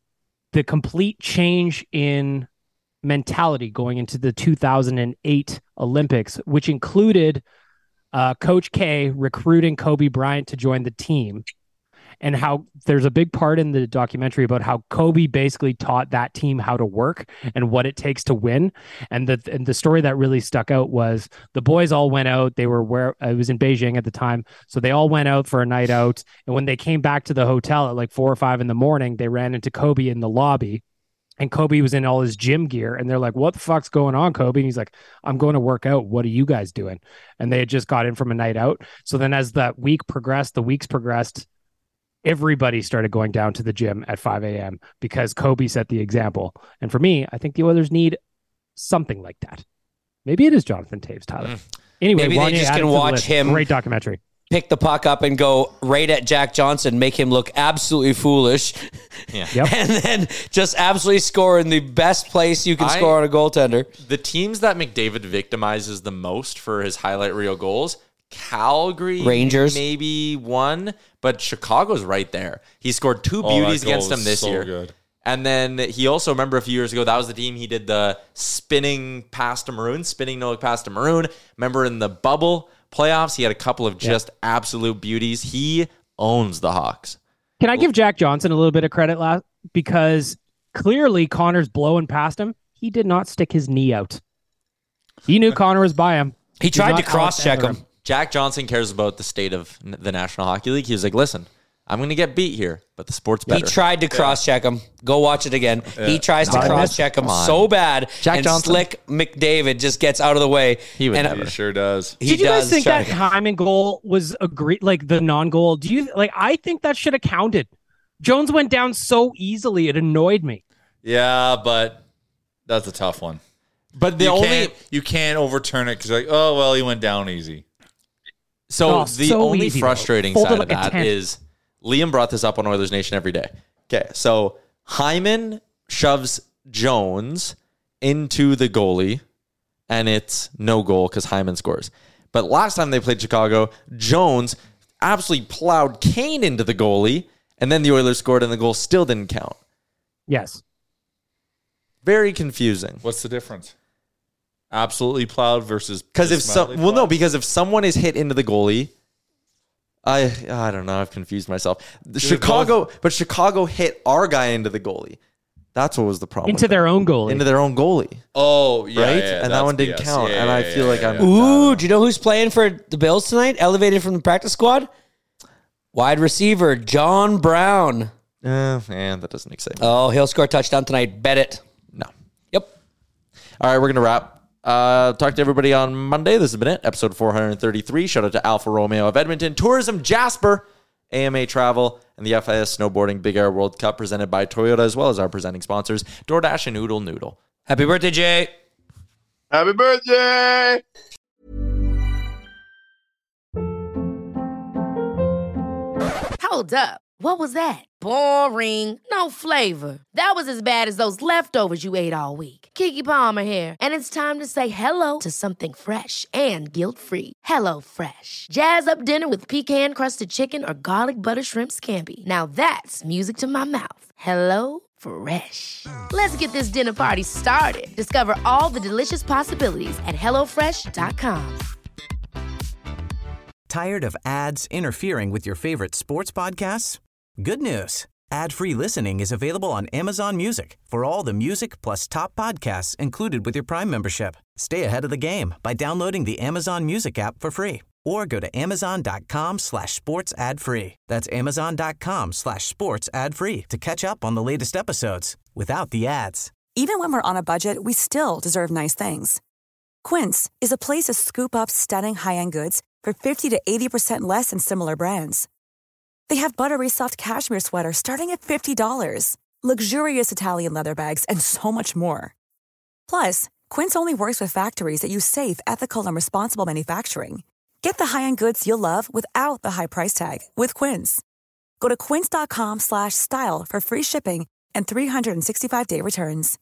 the complete change in mentality going into the two thousand eight Olympics, which included uh, Coach K recruiting Kobe Bryant to join the team. And how there's a big part in the documentary about how Kobe basically taught that team how to work and what it takes to win. And the and the story that really stuck out was the boys all went out. They were where I was in Beijing at the time. So they all went out for a night out. And when they came back to the hotel at like four or five in the morning, they ran into Kobe in the lobby. And Kobe was in all his gym gear. And they're like, what the fuck's going on, Kobe? And he's like, I'm going to work out. What are you guys doing? And they had just got in from a night out. So then as that week progressed, the weeks progressed, everybody started going down to the gym at five a.m. because Kobe set the example. And for me, I think the Oilers need something like that. Maybe it is Jonathan Taves, Tyler. Mm. Anyway, Maybe they Wanye just added can to the watch list. him Great documentary. pick the puck up and go right at Jack Johnson, make him look absolutely foolish, Yeah. Yep. and then just absolutely score in the best place you can I- score on a goaltender. The teams that McDavid victimizes the most for his highlight reel goals, Calgary, Rangers. maybe one, but Chicago's right there. He scored two Oh, that beauties goal against was them this so year. good. And then he also, remember a few years ago, that was the team he did the spinning pass to Maroon, spinning no look pass to Maroon. Remember in the bubble playoffs, he had a couple of just absolute beauties. He owns the Hawks. Can I give Jack Johnson a little bit of credit last because clearly Connor's blowing past him. He did not stick his knee out. He knew Connor was by him. He He's tried not to cross-check Alex him. Jack Johnson cares about the state of n- the National Hockey League. He was like, listen, I'm going to get beat here, but the sport's better. He tried to cross-check him. Go watch it again. He tries to No, cross-check him come on. so bad, Jack and Johnson. Slick McDavid just gets out of the way. He would and never. He sure does. He Did you does guys think try that to- Hyman goal was a great, like the non-goal? Do you like? I think that should have counted. Jones went down so easily; it annoyed me. Yeah, but that's a tough one. But the you only can't, you can't overturn it because like, oh well, he went down easy. So Oh, the so only easy, though. frustrating Folded side like of a that tent. is Liam brought this up on Oilers Nation every day. Okay, so Hyman shoves Jones into the goalie, and it's no goal because Hyman scores. But last time they played Chicago, Jones absolutely plowed Kane into the goalie, and then the Oilers scored, and the goal still didn't count. Yes. Very confusing. What's the difference? Absolutely plowed versus because if some well plowed? no because if someone is hit into the goalie, I I don't know I've confused myself. The Chicago but Chicago hit our guy into the goalie. That's what was the problem. Into their own goalie. Into their own goalie. Oh yeah, right. yeah, and that one didn't B S. count. Yeah, and yeah, I yeah, feel yeah, like yeah, I'm. yeah. Ooh, do you know who's playing for the Bills tonight? Elevated from the practice squad, wide receiver John Brown. Uh, man, that doesn't excite me. Oh, he'll score a touchdown tonight. Bet it. No. Yep. All right, we're gonna wrap. Uh, talk to everybody on Monday. This has been it, episode four thirty-three. Shout out to Alfa Romeo of Edmonton, Tourism Jasper, A M A Travel, and the F I S Snowboarding Big Air World Cup presented by Toyota, as well as our presenting sponsors, DoorDash and Oodle Noodle. Happy birthday, Jay. Happy birthday. Hold up. What was that? Boring. No flavor. That was as bad as those leftovers you ate all week. Keke Palmer here, and it's time to say hello to something fresh and guilt-free. Hello Fresh. Jazz up dinner with pecan-crusted chicken or garlic butter shrimp scampi. Now that's music to my mouth. Hello Fresh. Let's get this dinner party started. Discover all the delicious possibilities at hello fresh dot com. Tired of ads interfering with your favorite sports podcasts? Good news. Ad-free listening is available on Amazon Music for all the music plus top podcasts included with your Prime membership. Stay ahead of the game by downloading the Amazon Music app for free or go to amazon.com slash sports ad free. That's amazon.com slash sports ad free to catch up on the latest episodes without the ads. Even when we're on a budget, we still deserve nice things. Quince is a place to scoop up stunning high-end goods for fifty to eighty percent less than similar brands. They have buttery soft cashmere sweaters starting at fifty dollars, luxurious Italian leather bags, and so much more. Plus, Quince only works with factories that use safe, ethical, and responsible manufacturing. Get the high-end goods you'll love without the high price tag with Quince. Go to quince.com slash style for free shipping and three sixty-five day returns.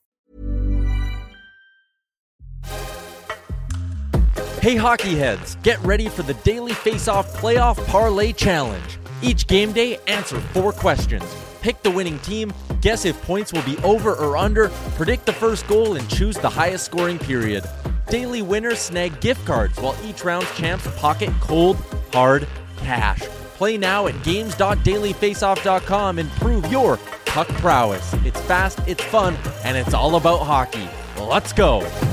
Hey hockey heads, get ready for the Daily Face-Off Playoff Parlay Challenge. Each game day, answer four questions. Pick the winning team, guess if points will be over or under, predict the first goal, and choose the highest scoring period. Daily winners snag gift cards, while each round's champs pocket cold, hard cash. Play now at games dot daily face off dot com and prove your puck prowess. It's fast, it's fun, and it's all about hockey. Let's go!